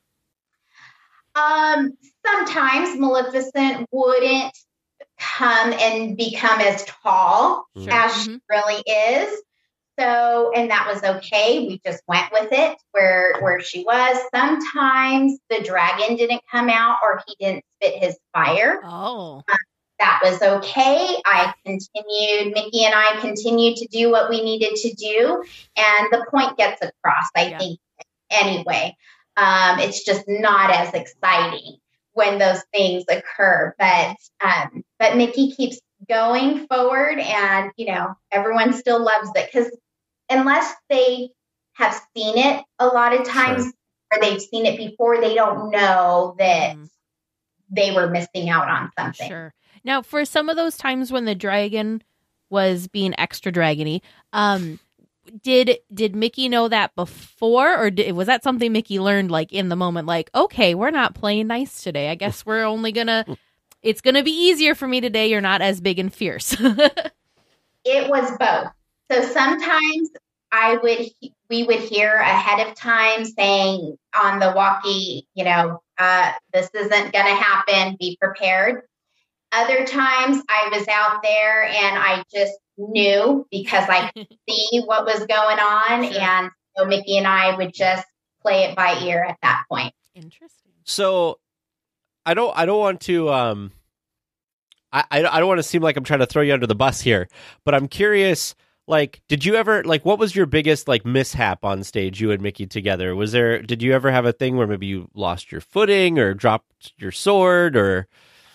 Um, sometimes Maleficent wouldn't come and become as tall Sure. as she Mhm. really is. So, and that was okay. We just went with it where, where she was. Sometimes the dragon didn't come out or he didn't spit his fire. Oh, Um, that was okay. I continued, Mickey and I continued to do what we needed to do. And the point gets across, I Yeah. think, anyway. Um, it's just not as exciting when those things occur. But, um, but Mickey keeps going forward and, you know, everyone still loves it because unless they have seen it a lot of times Sure. or they've seen it before, they don't know that Mm. they were missing out on something. Sure. Now, for some of those times when the dragon was being extra dragony, um, did did Mickey know that before, or did, was that something Mickey learned like in the moment? Like, okay, we're not playing nice today. I guess we're only gonna. It's gonna be easier for me today. You're not as big and fierce. It was both. So sometimes I would, we would hear ahead of time saying on the walkie, you know, uh, this isn't going to happen. Be prepared. Other times I was out there and I just knew because I could see what was going on. Sure. And so Mickey and I would just play it by ear at that point. Interesting. So I don't I don't want to um I I I don't want to seem like I'm trying to throw you under the bus here, but I'm curious, like, did you ever, like, what was your biggest like mishap on stage, you and Mickey together? Was there, did you ever have a thing where maybe you lost your footing or dropped your sword or?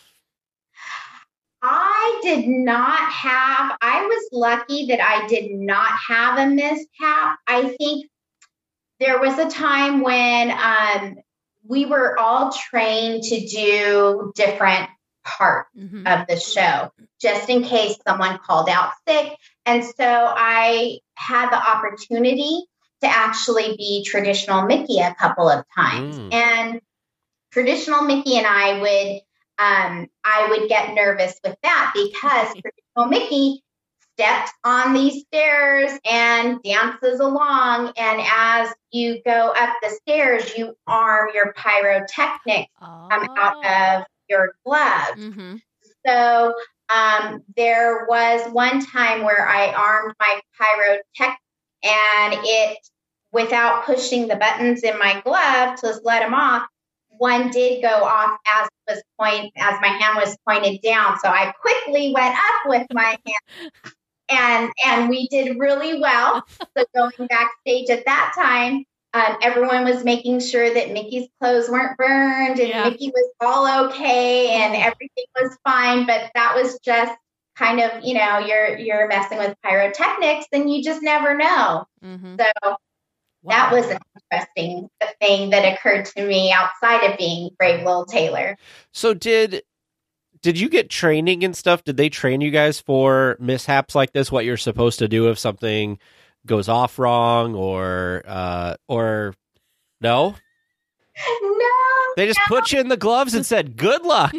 I did not have, I was lucky that I did not have a mishap. I think there was a time when um, we were all trained to do different parts Mm-hmm. of the show, just in case someone called out sick. And so I had the opportunity to actually be traditional Mickey a couple of times. Mm. And traditional Mickey and I would Um, I would get nervous with that because traditional Mickey steps on these stairs and dances along. And as you go up the stairs, you arm your pyrotechnics Oh. come out of your gloves. Mm-hmm. So um, there was one time where I armed my pyrotech and it, without pushing the buttons in my glove to let them off, one did go off as was point as my hand was pointed down. So I quickly went up with my hand, and and we did really well. So going backstage at that time, um, everyone was making sure that Mickey's clothes weren't burned and Yeah. Mickey was all okay and everything was fine. But that was just kind of, you know, you're you're messing with pyrotechnics, and you just never know. Mm-hmm. So that was an interesting thing that occurred to me outside of being Brave Little Taylor. So did did you get training and stuff? Did they train you guys for mishaps like this? What you're supposed to do if something goes off wrong, or uh, or no? No, They just no. put you in the gloves and said, "Good luck."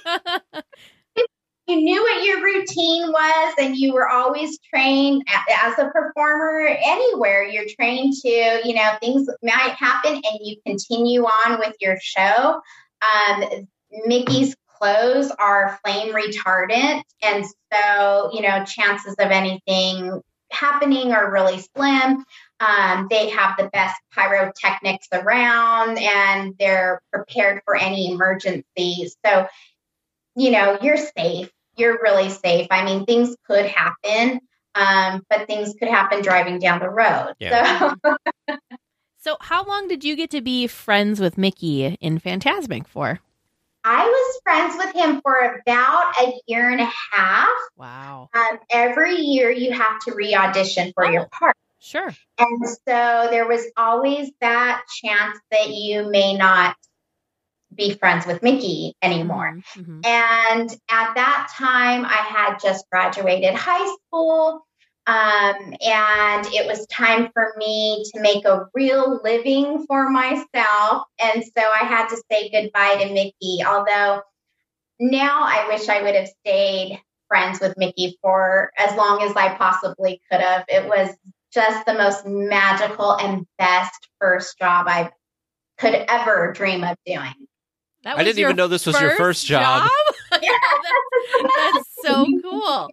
You knew what your routine was, and you were always trained a- as a performer anywhere. You're trained to, you know, things might happen and you continue on with your show. Um, Mickey's clothes are flame retardant. And so, you know, chances of anything happening are really slim. Um, they have the best pyrotechnics around and they're prepared for any emergency. So, you know, you're safe. You're really safe. I mean, things could happen, um, but things could happen driving down the road. Yeah. So So how long did you get to be friends with Mickey in Fantasmic for? I was friends with him for about a year and a half. Wow. Um, every year you have to re-audition for your part. Sure. And so there was always that chance that you may not be friends with Mickey anymore. Mm-hmm. And at that time, I had just graduated high school. Um, and it was time for me to make a real living for myself. And so I had to say goodbye to Mickey. Although now I wish I would have stayed friends with Mickey for as long as I possibly could have. It was just the most magical and best first job I could ever dream of doing. That I didn't your even know this was your first job. Yeah, that's, that's so cool.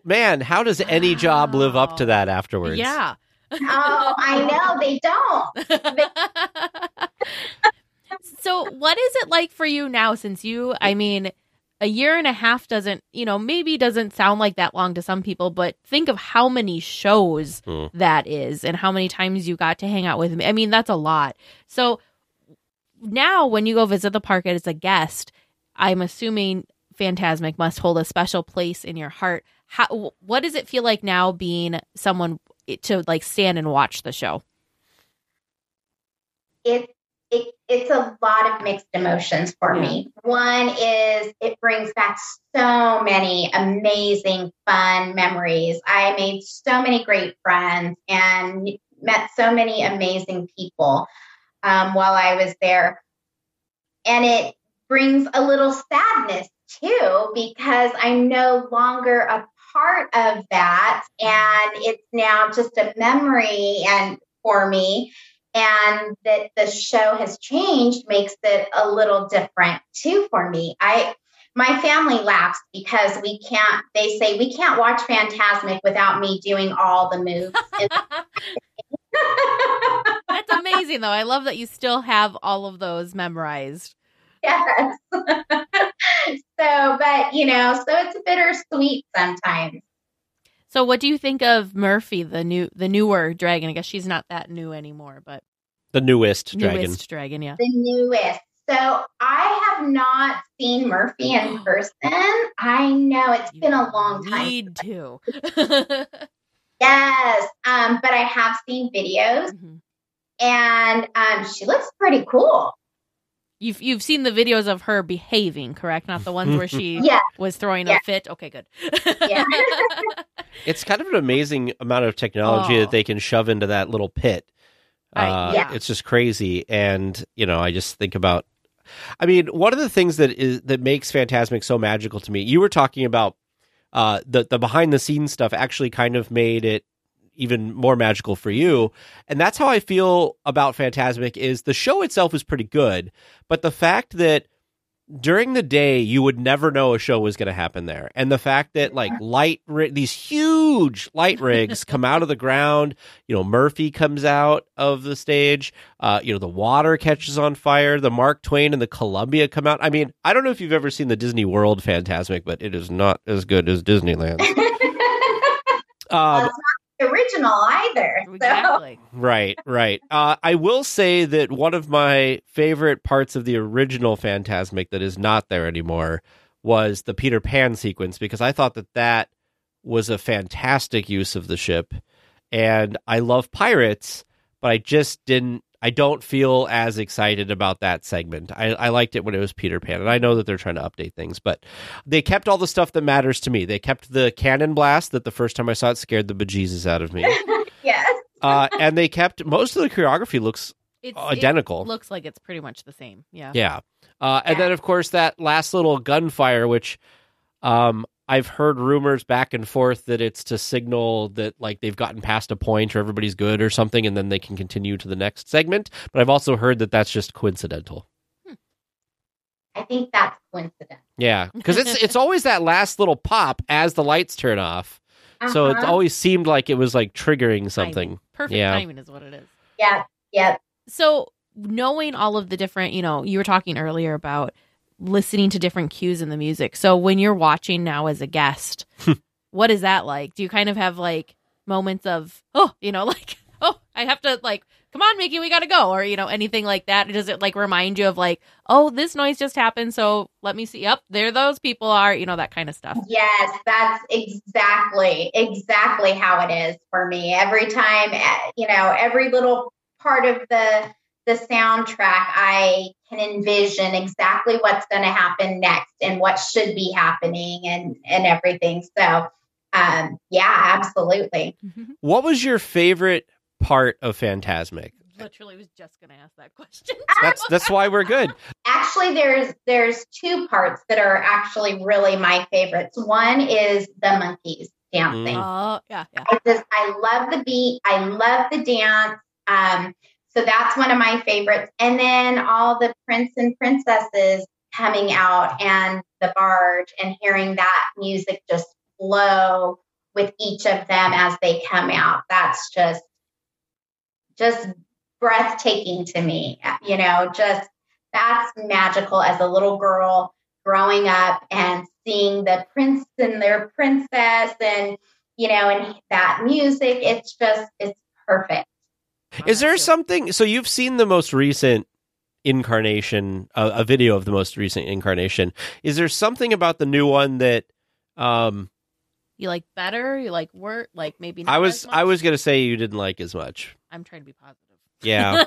man, how does any job live up to that afterwards? Yeah. Oh, I know they don't. They- So what is it like for you now, since you, I mean, a year and a half doesn't, you know, maybe doesn't sound like that long to some people, but think of how many shows Hmm. that is and how many times you got to hang out with me. I mean, that's a lot. So now when you go visit the park as a guest, I'm assuming Fantasmic must hold a special place in your heart. How, what does it feel like now being someone to like stand and watch the show? it, it it's a lot of mixed emotions for Yeah. me. One is it brings back so many amazing, fun memories. I made so many great friends and met so many amazing people um, while I was there. And it brings a little sadness too, because I'm no longer a part of that. And it's now just a memory and for me. And that the show has changed makes it a little different too for me. I, my family laughs because we can't, they say we can't watch Fantasmic without me doing all the moves. That's amazing, though. I love that you still have all of those memorized. Yes. So, but you know, so it's bittersweet sometimes. So, what do you think of Murphy, the new, the newer dragon? I guess she's not that new anymore, but The newest dragon. newest dragon, yeah. The newest. So I have not seen Murphy in person. I know it's been a long time. Need to. Yes, um, but I have seen videos, Mhm. and um, she looks pretty cool. You've you've seen the videos of her behaving, correct? Not the ones where she Yeah, was throwing Yeah. a fit. Okay, good. yeah. It's kind of an amazing amount of technology Oh. that they can shove into that little pit. I- Uh, yeah. It's just crazy. And, you know, I just think about, I mean, one of the things that is that makes Fantasmic so magical to me, you were talking about uh, the, the behind the scenes stuff actually kind of made it even more magical for you. And that's how I feel about Fantasmic is the show itself is pretty good. But the fact that during the day, you would never know a show was going to happen there. And the fact that like light, ri- these huge light rigs come out of the ground, you know, Murphy comes out of the stage, uh, you know, the water catches on fire, the Mark Twain and the Columbia come out. I mean, I don't know if you've ever seen the Disney World Fantasmic, but it is not as good as Disneyland. Um, That's not the original either. So. Exactly. Right, right. Uh, I will say that one of my favorite parts of the original Fantasmic that is not there anymore was the Peter Pan sequence, because I thought that that was a fantastic use of the ship. And I love pirates, but I just didn't, I don't feel as excited about that segment. I, I liked it when it was Peter Pan, and I know that they're trying to update things, but they kept all the stuff that matters to me. They kept the cannon blast that the first time I saw it scared the bejesus out of me. Yes. Uh, and they kept most of the choreography looks It's identical. It looks like it's pretty much the same. Yeah. yeah. Uh, and Yeah. then, of course, that last little gunfire, which um, I've heard rumors back and forth that it's to signal that like they've gotten past a point or everybody's good or something, and then they can continue to the next segment. But I've also heard that that's just coincidental. I think that's coincidence. Yeah, because it's it's always that last little pop as the lights turn off. So it Uh-huh. always seemed like it was like triggering something. Timing. Perfect Yeah. timing is what it is. Yeah, yeah. So knowing all of the different, you know, you were talking earlier about listening to different cues in the music. So when you're watching now as a guest, what is that like? Do you kind of have like moments of, oh, you know, like, oh, I have to like, come on, Mickey, we got to go. Or, you know, anything like that. Does it like remind you of like, oh, this noise just happened. So let me see. Yep, there those people are, you know, that kind of stuff. Yes, that's exactly, exactly how it is for me. Every time, eh, you know, every little part of the the soundtrack, I can envision exactly what's going to happen next and what should be happening and and everything. So, um, yeah, absolutely. What was your favorite part of Fantasmic? Literally was just going to ask that question. That's that's why we're good. Actually, there's there's two parts that are actually really my favorites. One is the monkeys dancing. Oh, yeah, yeah. I just I love the beat. I love the dance. Um, so that's one of my favorites. And then all the prince and princesses coming out and the barge and hearing that music just flow with each of them as they come out. That's just, just breathtaking to me. You know, just that's magical as a little girl growing up and seeing the prince and their princess and, you know, and that music. It's just, it's perfect. Is there something, so you've seen the most recent incarnation, uh, a video of the most recent incarnation. Is there something about the new one that, um, you like better? You like work? Like maybe not I was, as much? I was going to say you didn't like as much. I'm trying to be positive. Yeah.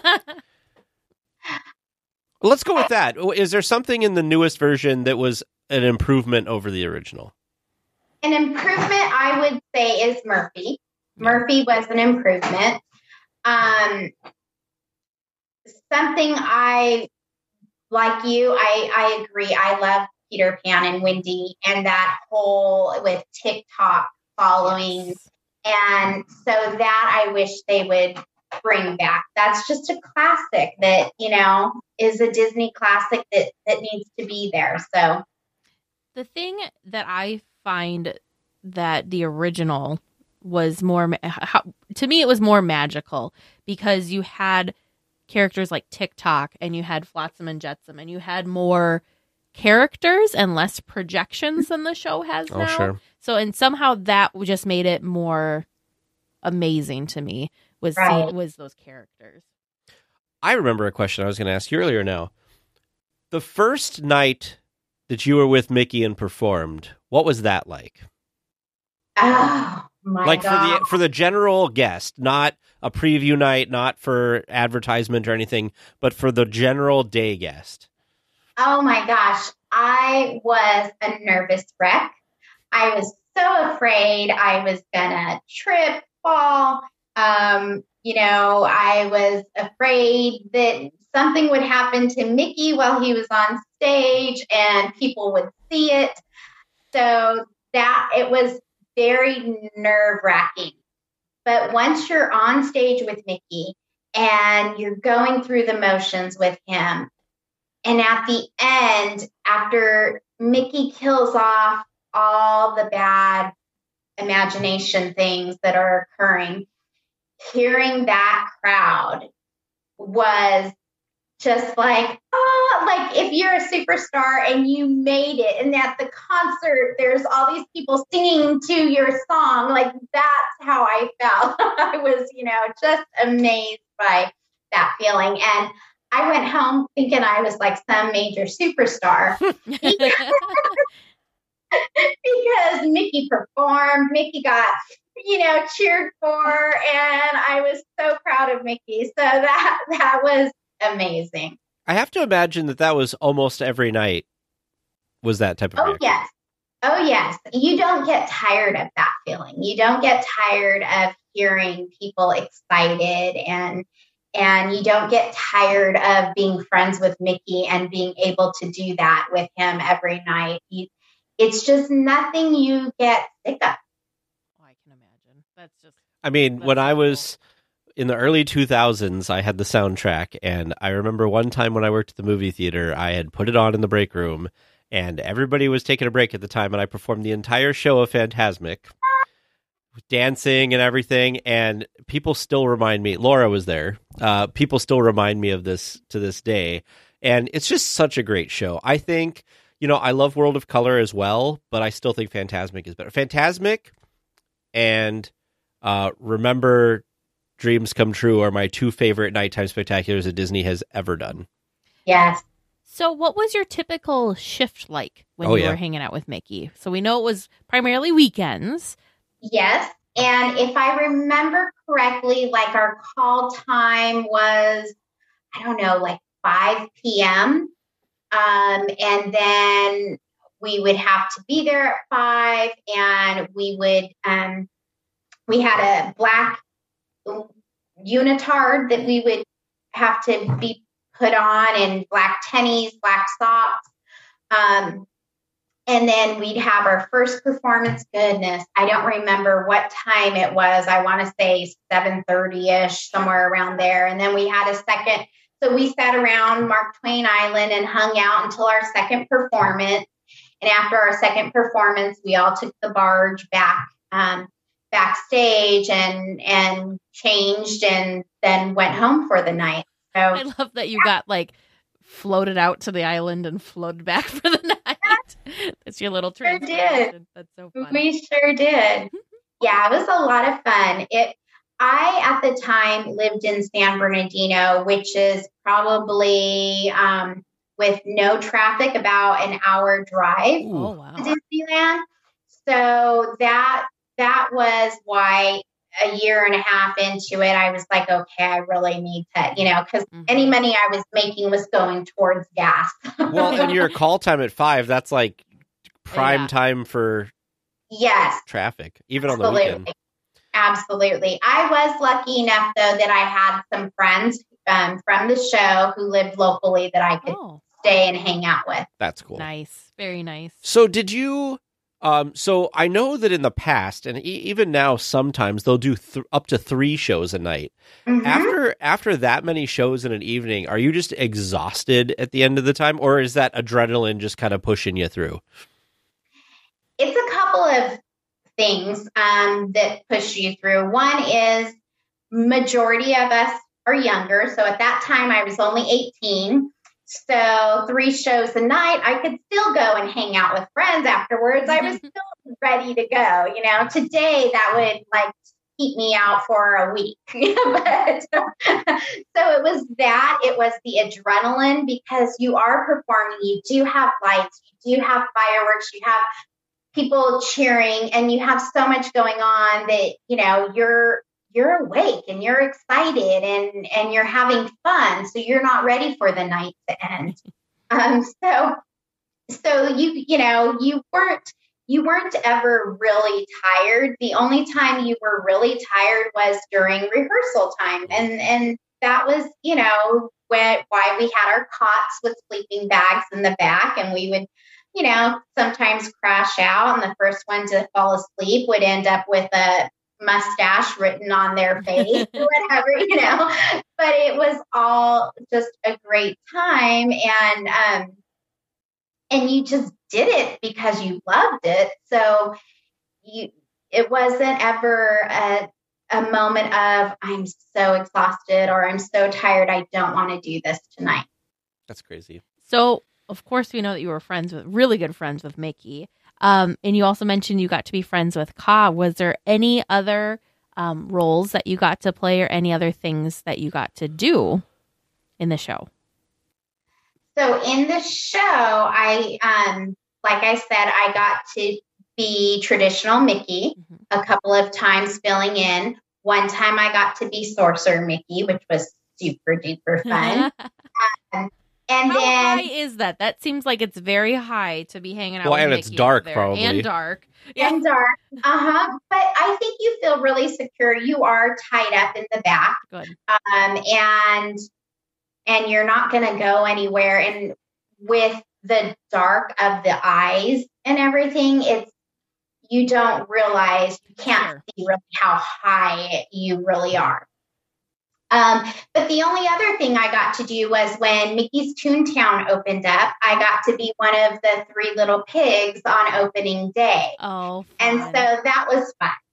Let's go with that. Is there something in the newest version that was an improvement over the original? An improvement, I would say, is Murphy. Murphy was an improvement. Um, something I, like you, I, I agree. I love Peter Pan and Wendy and that whole with TikTok following. Yes. And so that I wish they would bring back. That's just a classic that, you know, is a Disney classic that, that needs to be there. So the thing that I find that the original was more, how, to me, it was more magical because you had characters like TikTok and you had Flotsam and Jetsam and you had more characters and less projections than the show has Oh, now. sure. So, and somehow that just made it more amazing to me was Right. see, was those characters. I remember a question I was going to ask you earlier now. The first night that you were with Mickey and performed, what was that like? oh my like God. for the for the general guest, not a preview night, not for advertisement or anything, but for the general day guest. Oh my gosh, I was a nervous wreck. I was so afraid I was gonna trip, fall. Um, you know, I was afraid that something would happen to Mickey while he was on stage and people would see it. So that it was very nerve wracking. But once you're on stage with Mickey and you're going through the motions with him, and at the end, after Mickey kills off all the bad imagination things that are occurring, hearing that crowd was just like, oh, like if you're a superstar and you made it, and at the concert, there's all these people singing to your song, like that's how I felt. I was, you know, just amazed by that feeling. And I went home thinking I was like some major superstar because Mickey performed, Mickey got, you know, cheered for, and I was so proud of Mickey. So that that was amazing. I have to imagine that that was almost every night was that type of Oh, reaction. yes. Oh, yes. You don't get tired of that feeling. You don't get tired of hearing people excited, and and you don't get tired of being friends with Mickey and being able to do that with him every night. You, it's just nothing you get sick of. Oh, I can imagine. That's just. I mean, That's when I so was in the early two thousands, I had the soundtrack, and I remember one time when I worked at the movie theater, I had put it on in the break room, and everybody was taking a break at the time, and I performed the entire show of Fantasmic, dancing and everything, and people still remind me, Laura was there, uh, people still remind me of this to this day, and it's just such a great show. I think, you know, I love World of Color as well, but I still think Fantasmic is better. Fantasmic and uh, Remember Dreams Come True are my two favorite nighttime spectaculars that Disney has ever done. Yes. So what was your typical shift like when Oh, you yeah. were hanging out with Mickey? So we know it was primarily weekends. Yes. And if I remember correctly, like our call time was, I don't know, like five p.m. Um, and then we would have to be there at five, and we would, um, we had a black unitard that we would have to be put on, and black tennies, black socks. Um, and then we'd have our first performance. Goodness, I don't remember what time it was. I want to say seven thirty-ish, somewhere around there. And then we had a second. So we sat around Mark Twain Island and hung out until our second performance. And after our second performance, we all took the barge back um, backstage and and changed and then went home for the night. So I love that you got like floated out to the island and floated back for the night. That's your little Sure transportation. did. That's so fun. We sure did. Yeah, it was a lot of fun. It I at the time lived in San Bernardino, which is probably um, with no traffic about an hour drive Oh wow. to Disneyland. So that that was why a year and a half into it, I was like, okay, I really need to, you know, because Mhm. any money I was making was going towards gas. Well, and your call time at five, that's like prime Yeah. time for Yes, traffic, even on the weekend. absolutely. Absolutely. I was lucky enough, though, that I had some friends um, from the show who lived locally that I could Oh, stay and hang out with. That's cool. nice. Very nice. So did you um so I know that in the past and e- even now sometimes they'll do th- up to three shows a night. Mhm. After after that many shows in an evening, are you just exhausted at the end of the time, or is that adrenaline just kind of pushing you through? It's a couple of things um, that push you through. One is majority of us are younger. So at that time, I was only eighteen. So three shows a night, I could still go and hang out with friends afterwards. I was still ready to go. You know, today that would like keep me out for a week. But, so it was that. It was the adrenaline because you are performing. You do have lights. You do have fireworks. You have people cheering, and you have so much going on that, you know, you're you're awake and you're excited and and you're having fun, so you're not ready for the night to end. Um, so so you you know you weren't you weren't ever really tired. The only time you were really tired was during rehearsal time, and and that was you know when, why we had our cots with sleeping bags in the back, and we would you know sometimes crash out, and the first one to fall asleep would end up with a mustache written on their face or whatever, you know, but it was all just a great time. And, um, and you just did it because you loved it. So you, it wasn't ever a, a moment of, I'm so exhausted or I'm so tired, I don't want to do this tonight. That's crazy. So, of course, we know that you were friends with, really good friends with Mickey. Um, and you also mentioned you got to be friends with Ka. Was there any other um, roles that you got to play or any other things that you got to do in the show? So in the show, I, um, like I said, I got to be traditional Mickey Mm-hmm. a couple of times filling in. One time I got to be Sorcerer Mickey, which was super duper fun. um, And How then, high is that? That seems like it's very high to be hanging out Well, with and Mickey it's dark, up there. probably. And dark. and dark. Uh-huh. But I think you feel really secure. You are tied up in the back. Good. Um, and and you're not going to go anywhere. And with the dark of the eyes and everything, it's you don't realize, you can't Sure. see really how high you really are. Um, but the only other thing I got to do was when Mickey's Toontown opened up, I got to be one of the three little pigs on opening day. Oh, And so fun. that was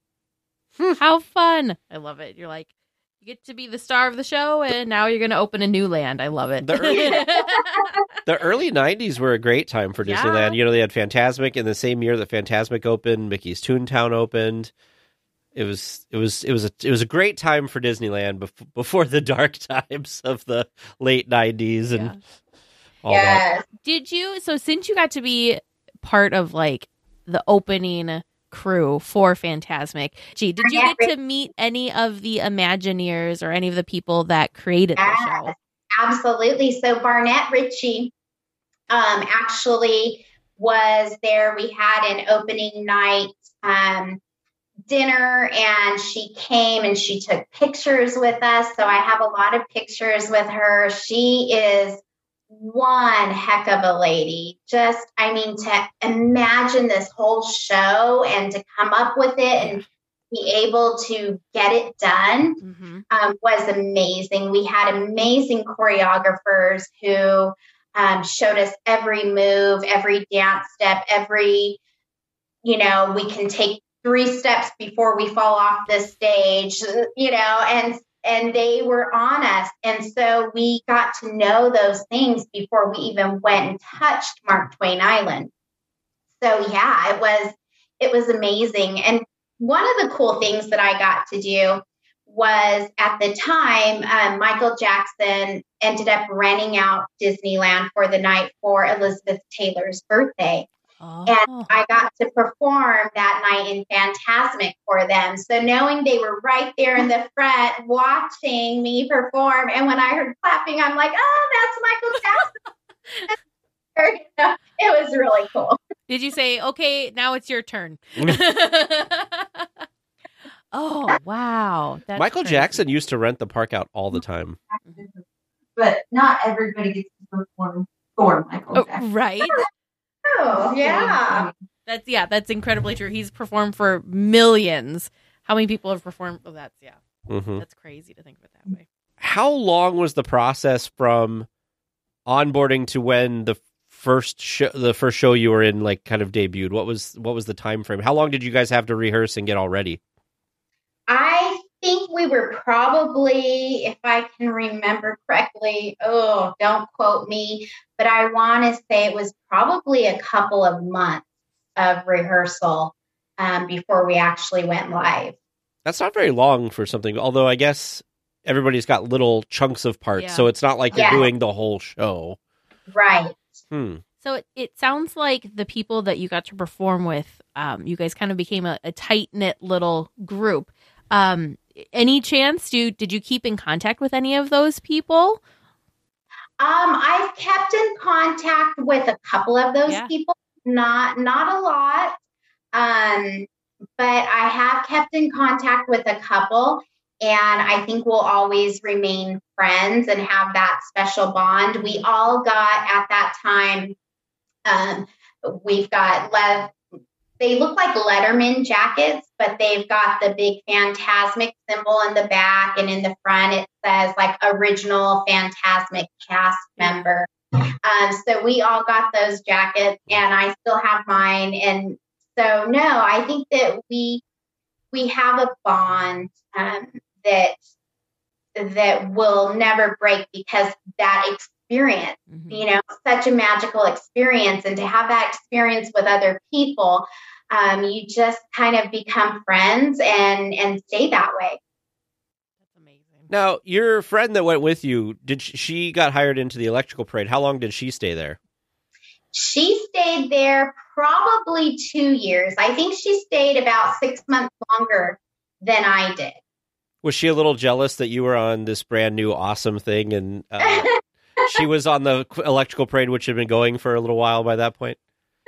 fun. How fun. I love it. You're like, you get to be the star of the show, and now you're going to open a new land. I love it. The early- The early nineties were a great time for Yeah. Disneyland. You know, they had Fantasmic in the same year that Fantasmic opened, Mickey's Toontown opened. It was it was it was a it was a great time for Disneyland before, before the dark times of the late nineties and Yeah. all that. Yes. Did you, so since you got to be part of like the opening crew for Fantasmic, gee, did you get to meet any of the Imagineers or any of the people that created the show? Yes, absolutely. So Barnett Ritchie um, actually was there. We had an opening night um, dinner, and she came and she took pictures with us. So I have a lot of pictures with her. She is one heck of a lady. Just, I mean, to imagine this whole show and to come up with it and be able to get it done Mm-hmm. um, was amazing. We had amazing choreographers who um, showed us every move, every dance step, every, you know, we can take three steps before we fall off the stage, you know, and and they were on us. And so we got to know those things before we even went and touched Mark Twain Island. So yeah, it was it was amazing. And one of the cool things that I got to do was at the time, um, Michael Jackson ended up renting out Disneyland for the night for Elizabeth Taylor's birthday. Oh. And I got to perform that night in Fantasmic for them. So knowing they were right there in the front watching me perform, and when I heard clapping, I'm like, oh, that's Michael Jackson. It was really cool. Did you say, okay, now it's your turn? Oh, wow. That's Michael crazy. Jackson used to rent the park out all the time. But not everybody gets to perform for Michael Oh, Jackson. right? Oh, yeah. That's, yeah, that's incredibly true. He's performed for millions. How many people have performed? Well, that's, yeah. Mm-hmm. That's crazy to think of it that way. How long was the process from onboarding to when the first show, the first show you were in, like, kind of debuted? What was what was the time frame? How long did you guys have to rehearse and get all ready? I think we were probably, if I can remember correctly, oh, don't quote me, but I want to say it was probably a couple of months of rehearsal um, before we actually went live. That's not very long for something, although I guess everybody's got little chunks of parts, Yeah. so it's not like you're Yeah. doing the whole show. Right. Hmm. So it, it sounds like the people that you got to perform with, um, you guys kind of became a, a tight-knit little group. Um, any chance do did you keep in contact with any of those people? Um, I've kept in contact with a couple of those Yeah. people, not not a lot, um, but I have kept in contact with a couple, and I think we'll always remain friends and have that special bond. We all got at that time. Um, we've got lev. They look like Letterman jackets, but they've got the big Fantasmic symbol in the back, and in the front it says like original Fantasmic cast member. Um, so we all got those jackets, and I still have mine. And so, no, I think that we we have a bond um, that that will never break because that experience, Mm-hmm. you know, such a magical experience, and to have that experience with other people, um, you just kind of become friends and and stay that way. That's amazing. Now, your friend that went with you, did she, she got hired into the electrical parade? How long did she stay there? She stayed there probably two years. I think she stayed about six months longer than I did. Was she a little jealous that you were on this brand new awesome thing and uh, she was on the electrical parade, which had been going for a little while by that point? No,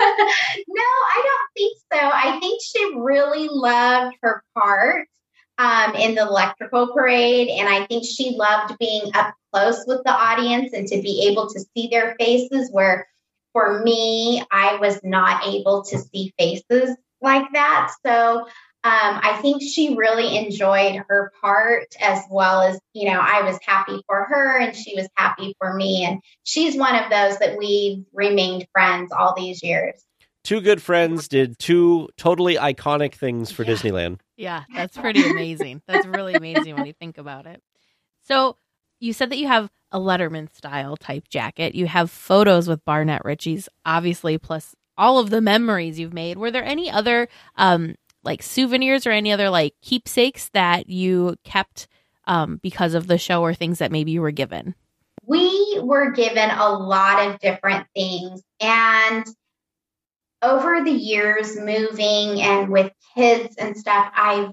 I don't think so. I think she really loved her part um, in the electrical parade. And I think she loved being up close with the audience and to be able to see their faces, where for me, I was not able to see faces like that. So Um, I think she really enjoyed her part, as well as, you know, I was happy for her and she was happy for me. And she's one of those that we've remained friends all these years. Two good friends did two totally iconic things for Yeah. Disneyland. Yeah, that's pretty amazing. That's really amazing when you think about it. So you said that you have a Letterman style type jacket. You have photos with Barnett Ritchie's, obviously, plus all of the memories you've made. Were there any other um, like souvenirs or any other like keepsakes that you kept um, because of the show, or things that maybe you were given? We were given a lot of different things. And over the years, moving and with kids and stuff, I've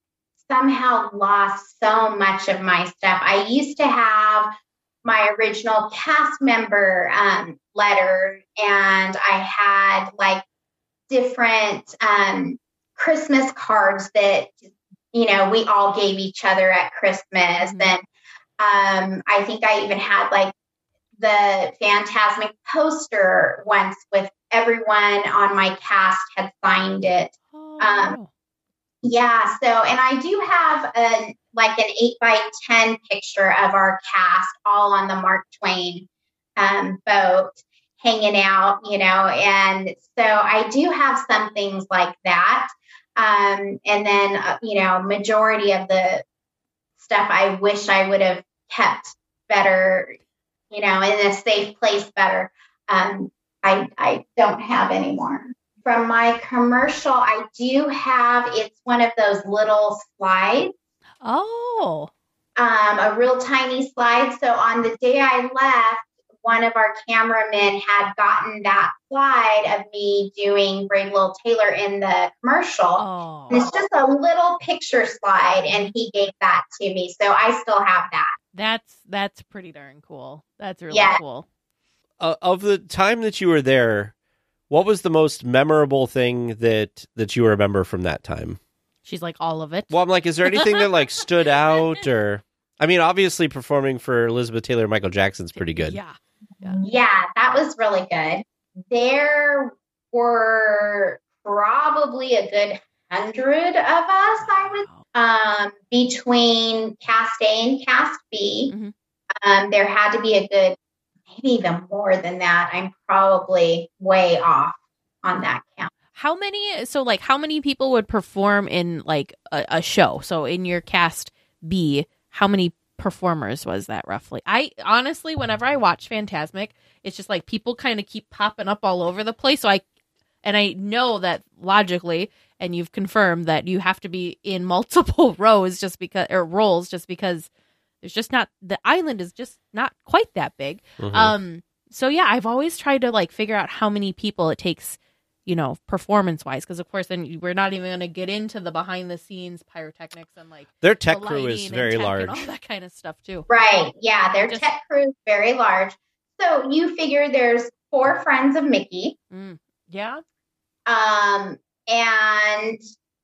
somehow lost so much of my stuff. I used to have my original cast member um, letter, and I had like different um, Christmas cards that, you know, we all gave each other at Christmas. Mm-hmm. And um, I think I even had like the Fantasmic poster once with everyone on my cast had signed it. Oh, Um, Yeah. So, and I do have a, like an eight by ten picture of our cast all on the Mark Twain um, boat hanging out, you know, and so I do have some things like that. Um, and then, uh, you know, majority of the stuff I wish I would have kept better, you know, in a safe place better. Um, I, I don't have anymore. From my commercial, I do have, it's one of those little slides. Oh. Um, a real tiny slide. So on the day I left, one of our cameramen had gotten that slide of me doing Brave Little Tailor in the commercial. Oh. And it's just a little picture slide, and he gave that to me. So I still have that. That's that's pretty darn cool. That's really Yeah. cool. Uh, of the time that you were there, what was the most memorable thing that that you remember from that time? She's like, all of it. Well, I'm like, is there anything that like stood out, or I mean, obviously performing for Elizabeth Taylor and Michael Jackson's pretty good. Yeah. Yeah, that was really good. There were probably a good hundred of us, I would, um, between cast A and cast B. Mhm. Um, there had to be a good, maybe even more than that. I'm probably way off on that count. How many? So, like, how many people would perform in like a, a show? So, in your cast B, how many performers was that roughly? I honestly, whenever I watch Fantasmic, it's just like people kind of keep popping up all over the place. So I, and I know that logically, and you've confirmed that you have to be in multiple rows just because, or roles, just because there's just not, the island is just not quite that big. Mhm. Um. So yeah, I've always tried to like figure out how many people it takes, you know, performance wise, because of course then we're not even going to get into the behind the scenes pyrotechnics and like Their the tech crew lighting is and very tech large. and all that kind of stuff too. Right. Yeah, their Just- tech crew is very large. So you figure there's four friends of Mickey. Mm. Yeah. Um, and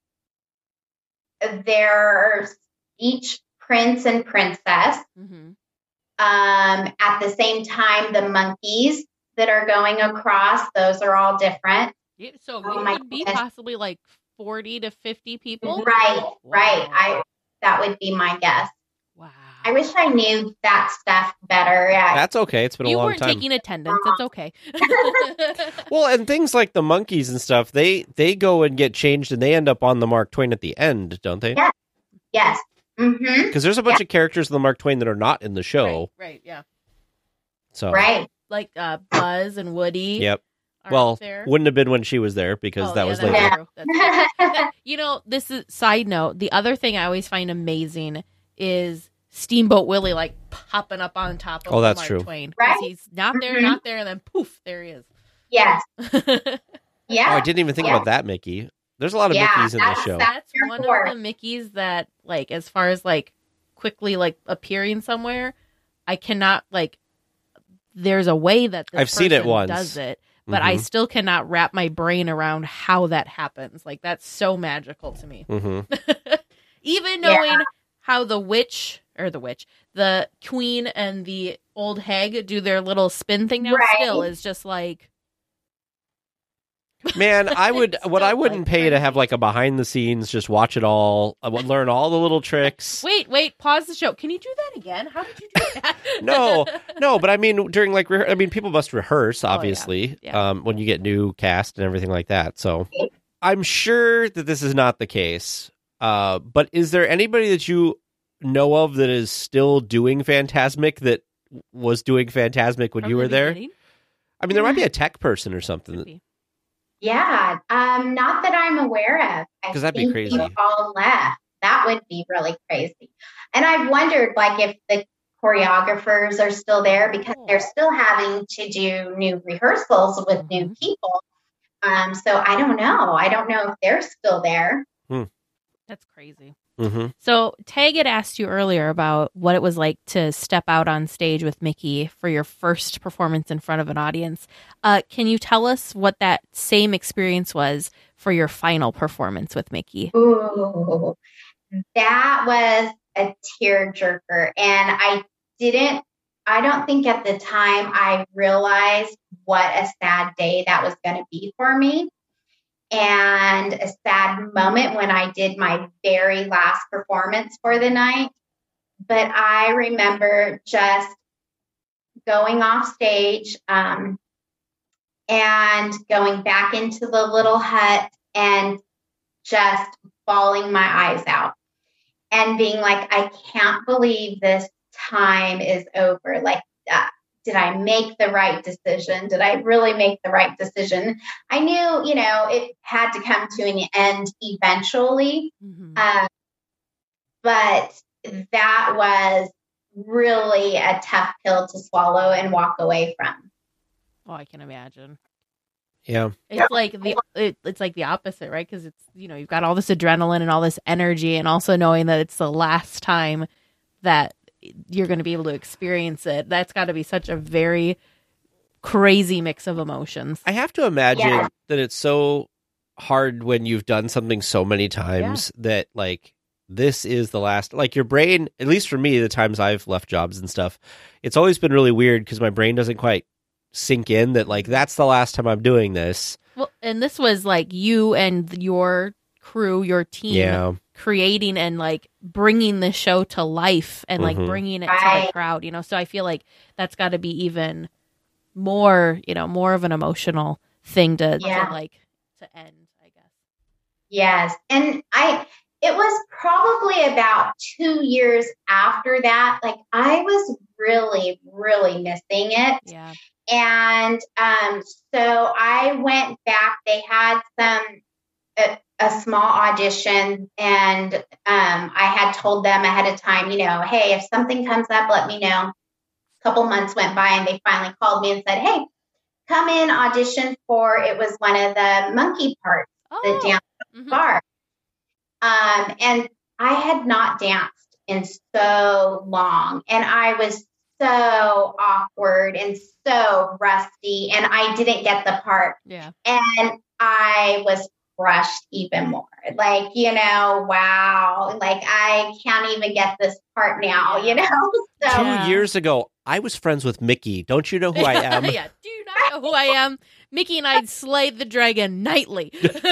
there's each prince and princess. Mm-hmm. Um, at the same time, the monkeys that are going across, those are all different. Yeah, so Oh it my would be goodness. possibly like forty to fifty people. Right, right. Wow. I that would be my guess. Wow. I wish I knew that stuff better. Yeah. That's okay. It's been a you long weren't time. taking attendance. It's okay. Well, and things like the monkeys and stuff, they they go and get changed, and they end up on the Mark Twain at the end, don't they? Yeah. Yes. Mm-hmm. Because there's a bunch of characters in the Mark Twain that are not in the show. Right, right, yeah. So Right. Like uh, Buzz and Woody. Yep. are Well, up there. wouldn't have been when she was there because Oh, that yeah, was that's later. true. That's true. That- you know, this is side note. The other thing I always find amazing is Steamboat Willie like popping up on top of Oh, that's Mark true. Twain. 'Cause Right? He's not there, Mhm. not there, and then poof, there he is. Yes. Yeah. Oh, I didn't even think Yeah. about that, Mickey. There's a lot of Yeah, Mickeys in the that's- show. that's- That's You're one for of the Mickeys that, like, as far as like quickly like appearing somewhere, I cannot like. There's a way that this I've seen it person once. does it, but I Mhm. still cannot wrap my brain around how that happens. Like that's so magical to me. Mhm. Even Yeah. knowing how the witch or the witch, the queen and the old hag do their little spin thing now Right. still is just like Man, I would It's what still, I wouldn't like, pay to crazy. have like a behind the scenes, just watch it all, I would learn all the little tricks. wait, wait, pause the show. Can you do that again? How did you do that? No, no, but I mean during like re- I mean people must rehearse Oh, yeah. obviously Yeah. um when you get new cast and everything like that. So I'm sure that this is not the case. Uh but is there anybody that you know of that is still doing Phantasmic that was doing Phantasmic when From you the were there? beginning? I mean there might be a tech person or something. Could be. Yeah. Um, not that I'm aware of. I 'Cause that'd be think crazy. they've all left. That would be really crazy. And I've wondered, like, if the choreographers are still there because they're still having to do new rehearsals with new Mhm. people. Um, so I don't know. I don't know if they're still there. That's crazy. Mm-hmm. So Tag had asked you earlier about what it was like to step out on stage with Mickey for your first performance in front of an audience. Uh, can you tell us what that same experience was for your final performance with Mickey? Ooh, that was a tearjerker. And I didn't, I don't think at the time I realized what a sad day that was going to be for me. And a sad moment when I did my very last performance for the night. But I remember just going off stage um, and going back into the little hut and just bawling my eyes out and being like, I can't believe this time is over. Like, uh, did I make the right decision? Did I really make the right decision? I knew, you know, it had to come to an end eventually. Mm-hmm. Uh, but that was really a tough pill to swallow and walk away from. Oh, I can imagine. Yeah. It's like the it, it's like the opposite, right? Because it's, you know, you've got all this adrenaline and all this energy, and also knowing that it's the last time that you're going to be able to experience it. That's got to be such a very crazy mix of emotions. I have to imagine Yeah. that it's so hard when you've done something so many times that, like, this is the last, like, your brain, at least for me, the times I've left jobs and stuff, it's always been really weird because my brain doesn't quite sink in that, like, that's the last time I'm doing this. Well, and this was like you and your crew, your team, Yeah. creating and like bringing the show to life and like Mhm. bringing it to Right. the crowd, you know? So I feel like that's got to be even more, you know, more of an emotional thing to, Yeah. to like to end, I guess. Yes. And I, it was probably about two years after that. Like, I was really, really missing it. Yeah. And um, so I went back. They had some, a, a small audition, and um, I had told them ahead of time, you know, hey, if something comes up, let me know. A couple months went by, and they finally called me and said, hey, come in, audition for, it was one of the monkey parts, the Oh. dance Mhm. bar. Um, and I had not danced in so long, and I was so awkward and so rusty, and I didn't get the part. Yeah. And I was crushed even more. Like, you know, wow, like, I can't even get this part now, you know? So, Two Yeah. years ago, I was friends with Mickey. Don't you know who I am? Yeah. Do you not know who I am? Mickey and I slayed the dragon nightly.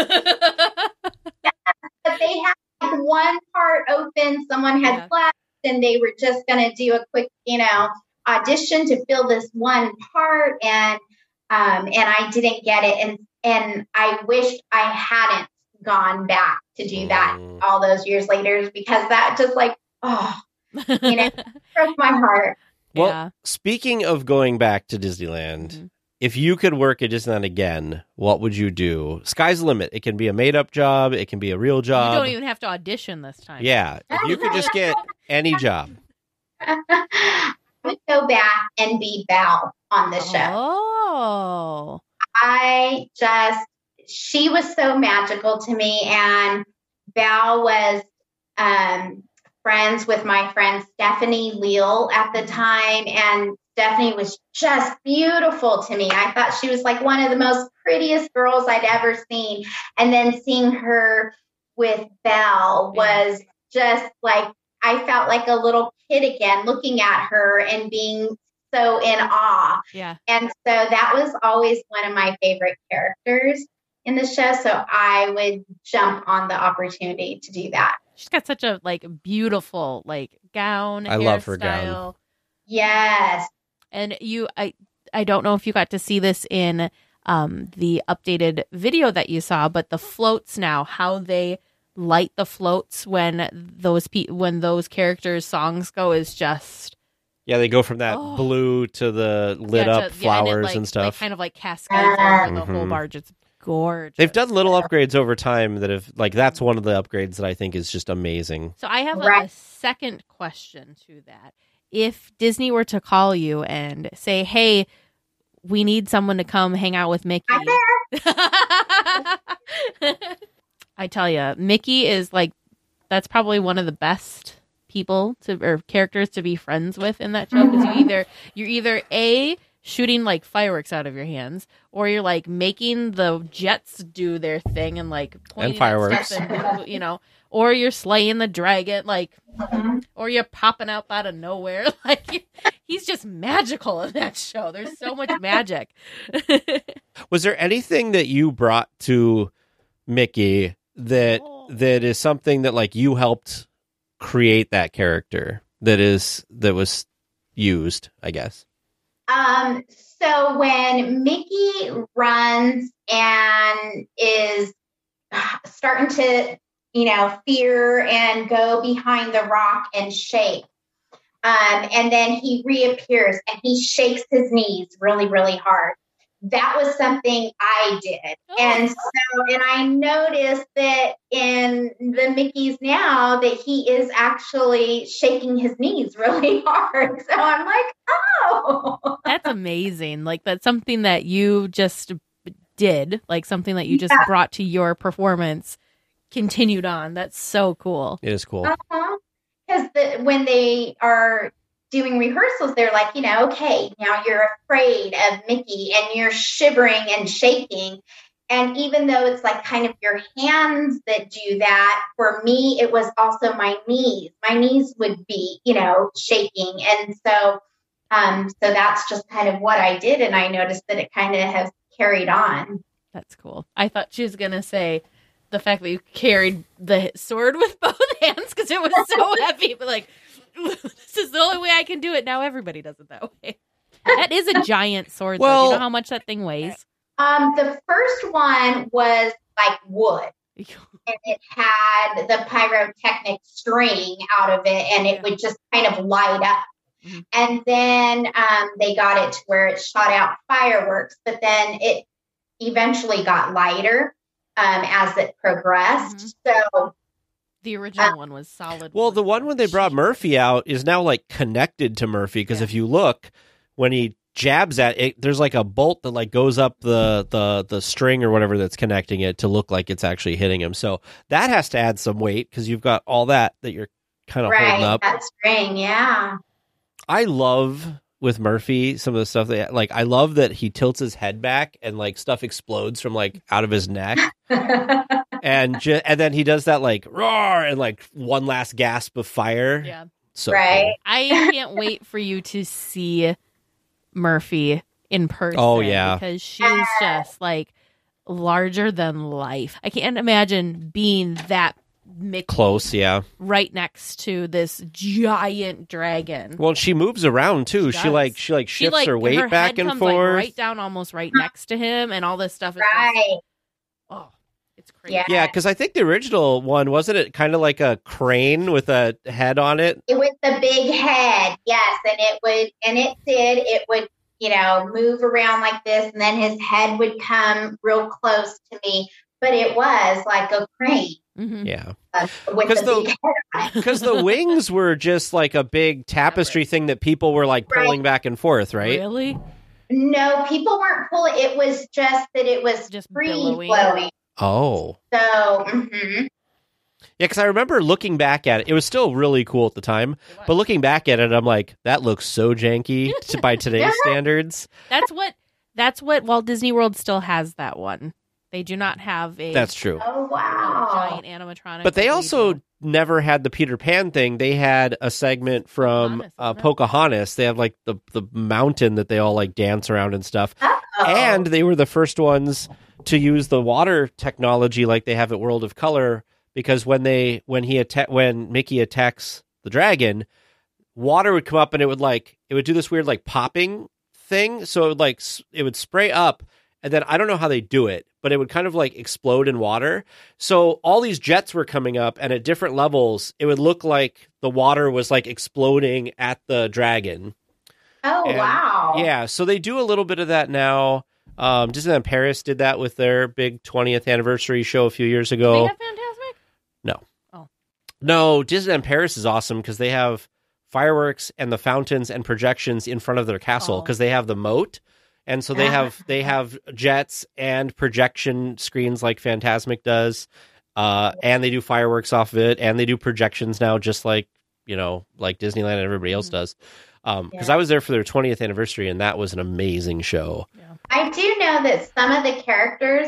but they had like one part open, someone had Yeah. left, and they were just going to do a quick, you know, audition to fill this one part. And, um, and I didn't get it. And, and I wished I hadn't gone back to do that Mm. all those years later, because that just like, oh, you know, broke my heart. Well, Yeah. speaking of going back to Disneyland, Mhm. if you could work at Disneyland again, what would you do? Sky's the limit. It can be a made-up job. It can be a real You job. don't even have to audition this time. Yeah. If you could just get any job. I would go back and be Belle on the show. Oh. I just, she was so magical to me. And Val was um, friends with my friend Stephanie Leal at the time. And Stephanie was just beautiful to me. I thought she was like one of the most prettiest girls I'd ever seen. And then seeing her with Belle was just like, I felt like a little kid again, looking at her and being so in awe. Yeah. And so that was always one of my favorite characters in the show. So I would jump on the opportunity to do that. She's got such a like beautiful like gown. I love her gown. hairstyle. Yes. And you, I, I don't know if you got to see this in um, the updated video that you saw, but the floats now, how they light the floats when those pe- when those characters' songs go is just Yeah, they go from that Oh. blue to the lit yeah, up to- yeah, and it, flowers like- and stuff. like, kind of like cascades over the whole Mhm. barge. It's gorgeous. They've done little upgrades over time that have, like, that's one of the upgrades that I think is just amazing. So I have a, Right. a second question to that. If Disney were to call you and say, "Hey, we need someone to come hang out with Mickey," I'm there. I tell you, Mickey is like, that's probably one of the best people to or characters to be friends with in that show, because you either you're either a shooting like fireworks out of your hands, or you're like making the jets do their thing and like pointing at fireworks. stuff and, you know, or you're slaying the dragon, like, or you're popping up out of nowhere. Like, he's just magical in that show. There's so much magic. Was there anything that you brought to Mickey that Oh. that is something that, like, you helped create that character that is that was used, I guess? Um, so when Mickey runs and is starting to, you know, fear and go behind the rock and shake. Um, and then he reappears and he shakes his knees really, really hard. That was something I did. Oh. And so, and I noticed that in the Mickeys now that he is actually shaking his knees really hard. So I'm like, oh. That's amazing. Like, that's something that you just did, like something that you just Yeah. brought to your performance, continued on. That's so cool. It is cool. Uh-huh. Because the, when they are doing rehearsals, they're like, you know, okay, now you're afraid of Mickey and you're shivering and shaking. And even though it's like kind of your hands that do that, for me, it was also my knees. My knees would be, you know, shaking. And so, um, so that's just kind of what I did. And I noticed that it kind of has carried on. That's cool. I thought she was going to say the fact that you carried the sword with both hands because it was so heavy. But like, this is the only way I can do it. Now everybody does it that way. That is a giant sword. Well, though. Do you know how much that thing weighs? Um, the first one was like wood. And it had the pyrotechnic string out of it, and it yeah. would just kind of light up. Mm-hmm. And then um, they got it to where it shot out fireworks, but then it eventually got lighter um, as it progressed. Mm-hmm. So the original uh, one was solid. Well, the one when they brought Murphy out is now like connected to Murphy because yeah. if you look, when he jabs at it, there's like a bolt that like goes up the the the string or whatever that's connecting it to look like it's actually hitting him. So that has to add some weight because you've got all that that you're kind of right, holding up. That string, yeah. I love with Murphy some of the stuff that like I love that he tilts his head back and like stuff explodes from like out of his neck. and ju- and then he does that like roar and like one last gasp of fire. Yeah. So right. cool. I can't wait for you to see Murphy in person. Oh yeah, because she's just like larger than life. I can't imagine being that Mickey close, yeah, right next to this giant dragon. Well, she moves around too. She, she like she like shifts she, like, her weight her back head and comes, forth, like, right down, almost right next to him, and all this stuff. Is right. Just, oh, it's crazy. Yeah, because I think the original one wasn't it kind of like a crane with a head on it. It was the big head, yes, and it would, and it did. It would, you know, move around like this, and then his head would come real close to me. But it was like a crane. Mm-hmm. Yeah. Uh, because the, the, the wings were just like a big tapestry thing that people were like pulling right. back and forth, right? Really? No, people weren't pulling. It was just that it was just free billowing. flowing. Oh. So, mm-hmm. yeah, because I remember looking back at it. It was still really cool at the time, but looking back at it, I'm like, that looks so janky to, by today's standards. That's what. That's what Walt Disney World still has. That one. They do not have a. That's true. Oh wow! Giant animatronic. But they also do. never had the Peter Pan thing. They had a segment from Pocahontas, uh, Pocahontas. They have like the the mountain that they all like dance around and stuff. Uh-oh. And they were the first ones to use the water technology like they have at World of Color, because when they when he atta- when Mickey attacks the dragon, water would come up and it would like it would do this weird like popping thing. So it would like it would spray up. And then I don't know how they do it, but it would kind of like explode in water. So all these jets were coming up, and at different levels, it would look like the water was like exploding at the dragon. Oh, and, wow. Yeah, so they do a little bit of that now. Um, Disneyland Paris did that with their big twentieth anniversary show a few years ago. Do they have Fantasmic? No. Oh. No, Disneyland Paris is awesome because they have fireworks and the fountains and projections in front of their castle because oh. they have the moat. And so they have they have jets and projection screens like Fantasmic does, uh, and they do fireworks off of it, and they do projections now, just like you know, like Disneyland and everybody else does. Because um, yeah. I was there for their twentieth anniversary, and that was an amazing show. Yeah. I do know that some of the characters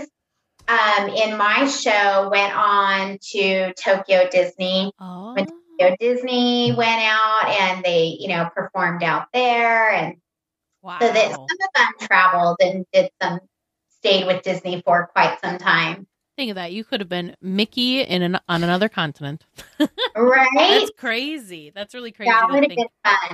um, in my show went on to Tokyo Disney. Oh. When Tokyo Disney went out, and they you know performed out there, and. Wow. So that some of them traveled and did some, stayed with Disney for quite some time. Think of that. You could have been Mickey in an, on another continent. Right? That's crazy. That's really crazy. That would have been fun.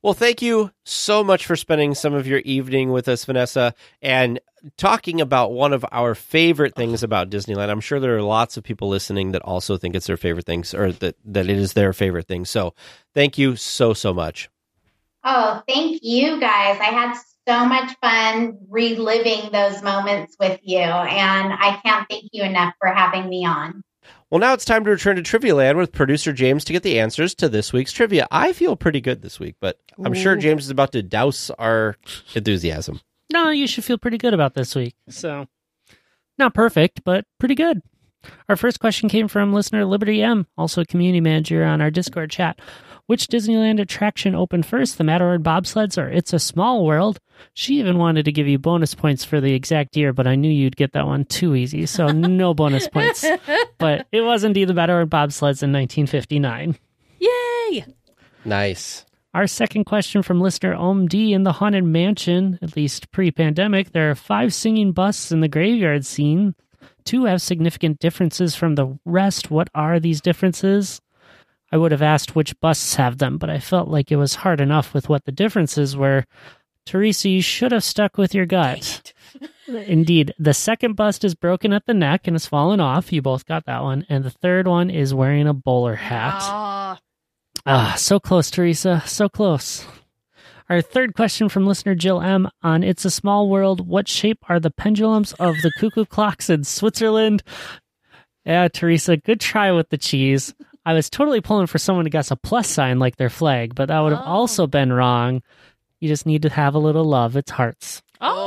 Well, thank you so much for spending some of your evening with us, Vanessa, and talking about one of our favorite things about Disneyland. I'm sure there are lots of people listening that also think it's their favorite things, or that, that it is their favorite thing. So thank you so, so much. Oh, thank you guys. I had so much fun reliving those moments with you, and I can't thank you enough for having me on. Well, now it's time to return to Trivia Land with producer James to get the answers to this week's trivia. I feel pretty good this week, but I'm Ooh. sure James is about to douse our enthusiasm. No, you should feel pretty good about this week. So, not perfect, but pretty good. Our first question came from listener Liberty M, also a community manager on our Discord chat. Which Disneyland attraction opened first, the Matterhorn bobsleds or It's a Small World? She even wanted to give you bonus points for the exact year, but I knew you'd get that one too easy, so no bonus points. But it was indeed the Matterhorn bobsleds in nineteen fifty-nine. Yay! Nice. Our second question from listener O M D: in the Haunted Mansion, at least pre-pandemic, there are five singing busts in the graveyard scene. Two have significant differences from the rest. What are these differences? I would have asked which busts have them, but I felt like it was hard enough with what the differences were. Teresa, you should have stuck with your gut. Indeed, the second bust is broken at the neck and has fallen off. You both got that one. And the third one is wearing a bowler hat. Ah, ah so close, Teresa. So close. Our third question from listener Jill M. on It's a Small World. What shape are the pendulums of the cuckoo clocks in Switzerland? Yeah, Teresa, good try with the cheese. I was totally pulling for someone to guess a plus sign like their flag, but that would have oh. also been wrong. You just need to have a little love. It's hearts.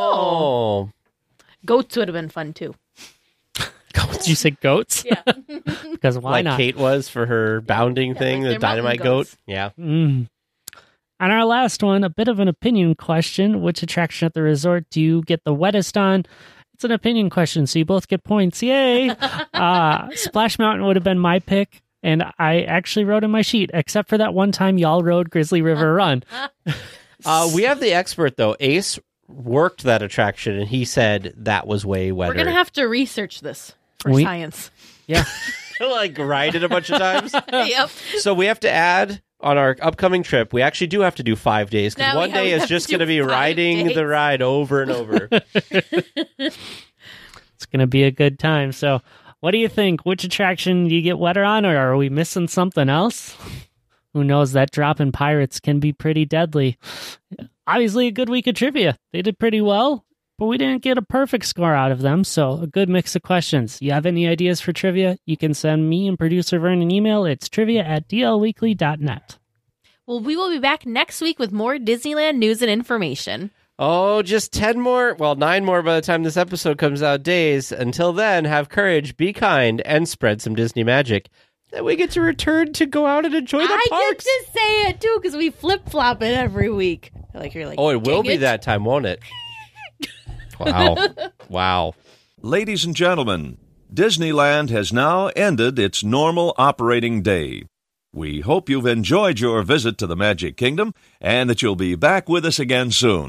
Oh. Goats would have been fun, too. Did you say goats? Yeah. Because why like not? Like Kate was for her bounding yeah, thing, like the dynamite goat. Yeah. Mm. And our last one, a bit of an opinion question. Which attraction at the resort do you get the wettest on? It's an opinion question, so you both get points. Yay! uh, Splash Mountain would have been my pick. And I actually wrote in my sheet, except for that one time y'all rode Grizzly River Run. uh, we have the expert, though. Ace worked that attraction, and he said that was way wetter. We're going to have to research this for we, science. Yeah. Like, ride it a bunch of times? Yep. So we have to add, on our upcoming trip, we actually do have to do five days, because one day is just going to be riding days. the ride over and over. It's going to be a good time, so... What do you think? Which attraction do you get wetter on, or are we missing something else? Who knows? That drop in Pirates can be pretty deadly. Obviously, a good week of trivia. They did pretty well, but we didn't get a perfect score out of them, so a good mix of questions. You have any ideas for trivia? You can send me and producer Vern an email. It's trivia at d l weekly dot net. Well, we will be back next week with more Disneyland news and information. Oh, just ten more, well, nine more by the time this episode comes out days. Until then, have courage, be kind, and spread some Disney magic. Then we get to return to go out and enjoy the I parks. I get to say it, too, because we flip-flop it every week. Like you're like, oh, it will be it. that time, won't it? Wow. Wow. Ladies and gentlemen, Disneyland has now ended its normal operating day. We hope you've enjoyed your visit to the Magic Kingdom and that you'll be back with us again soon.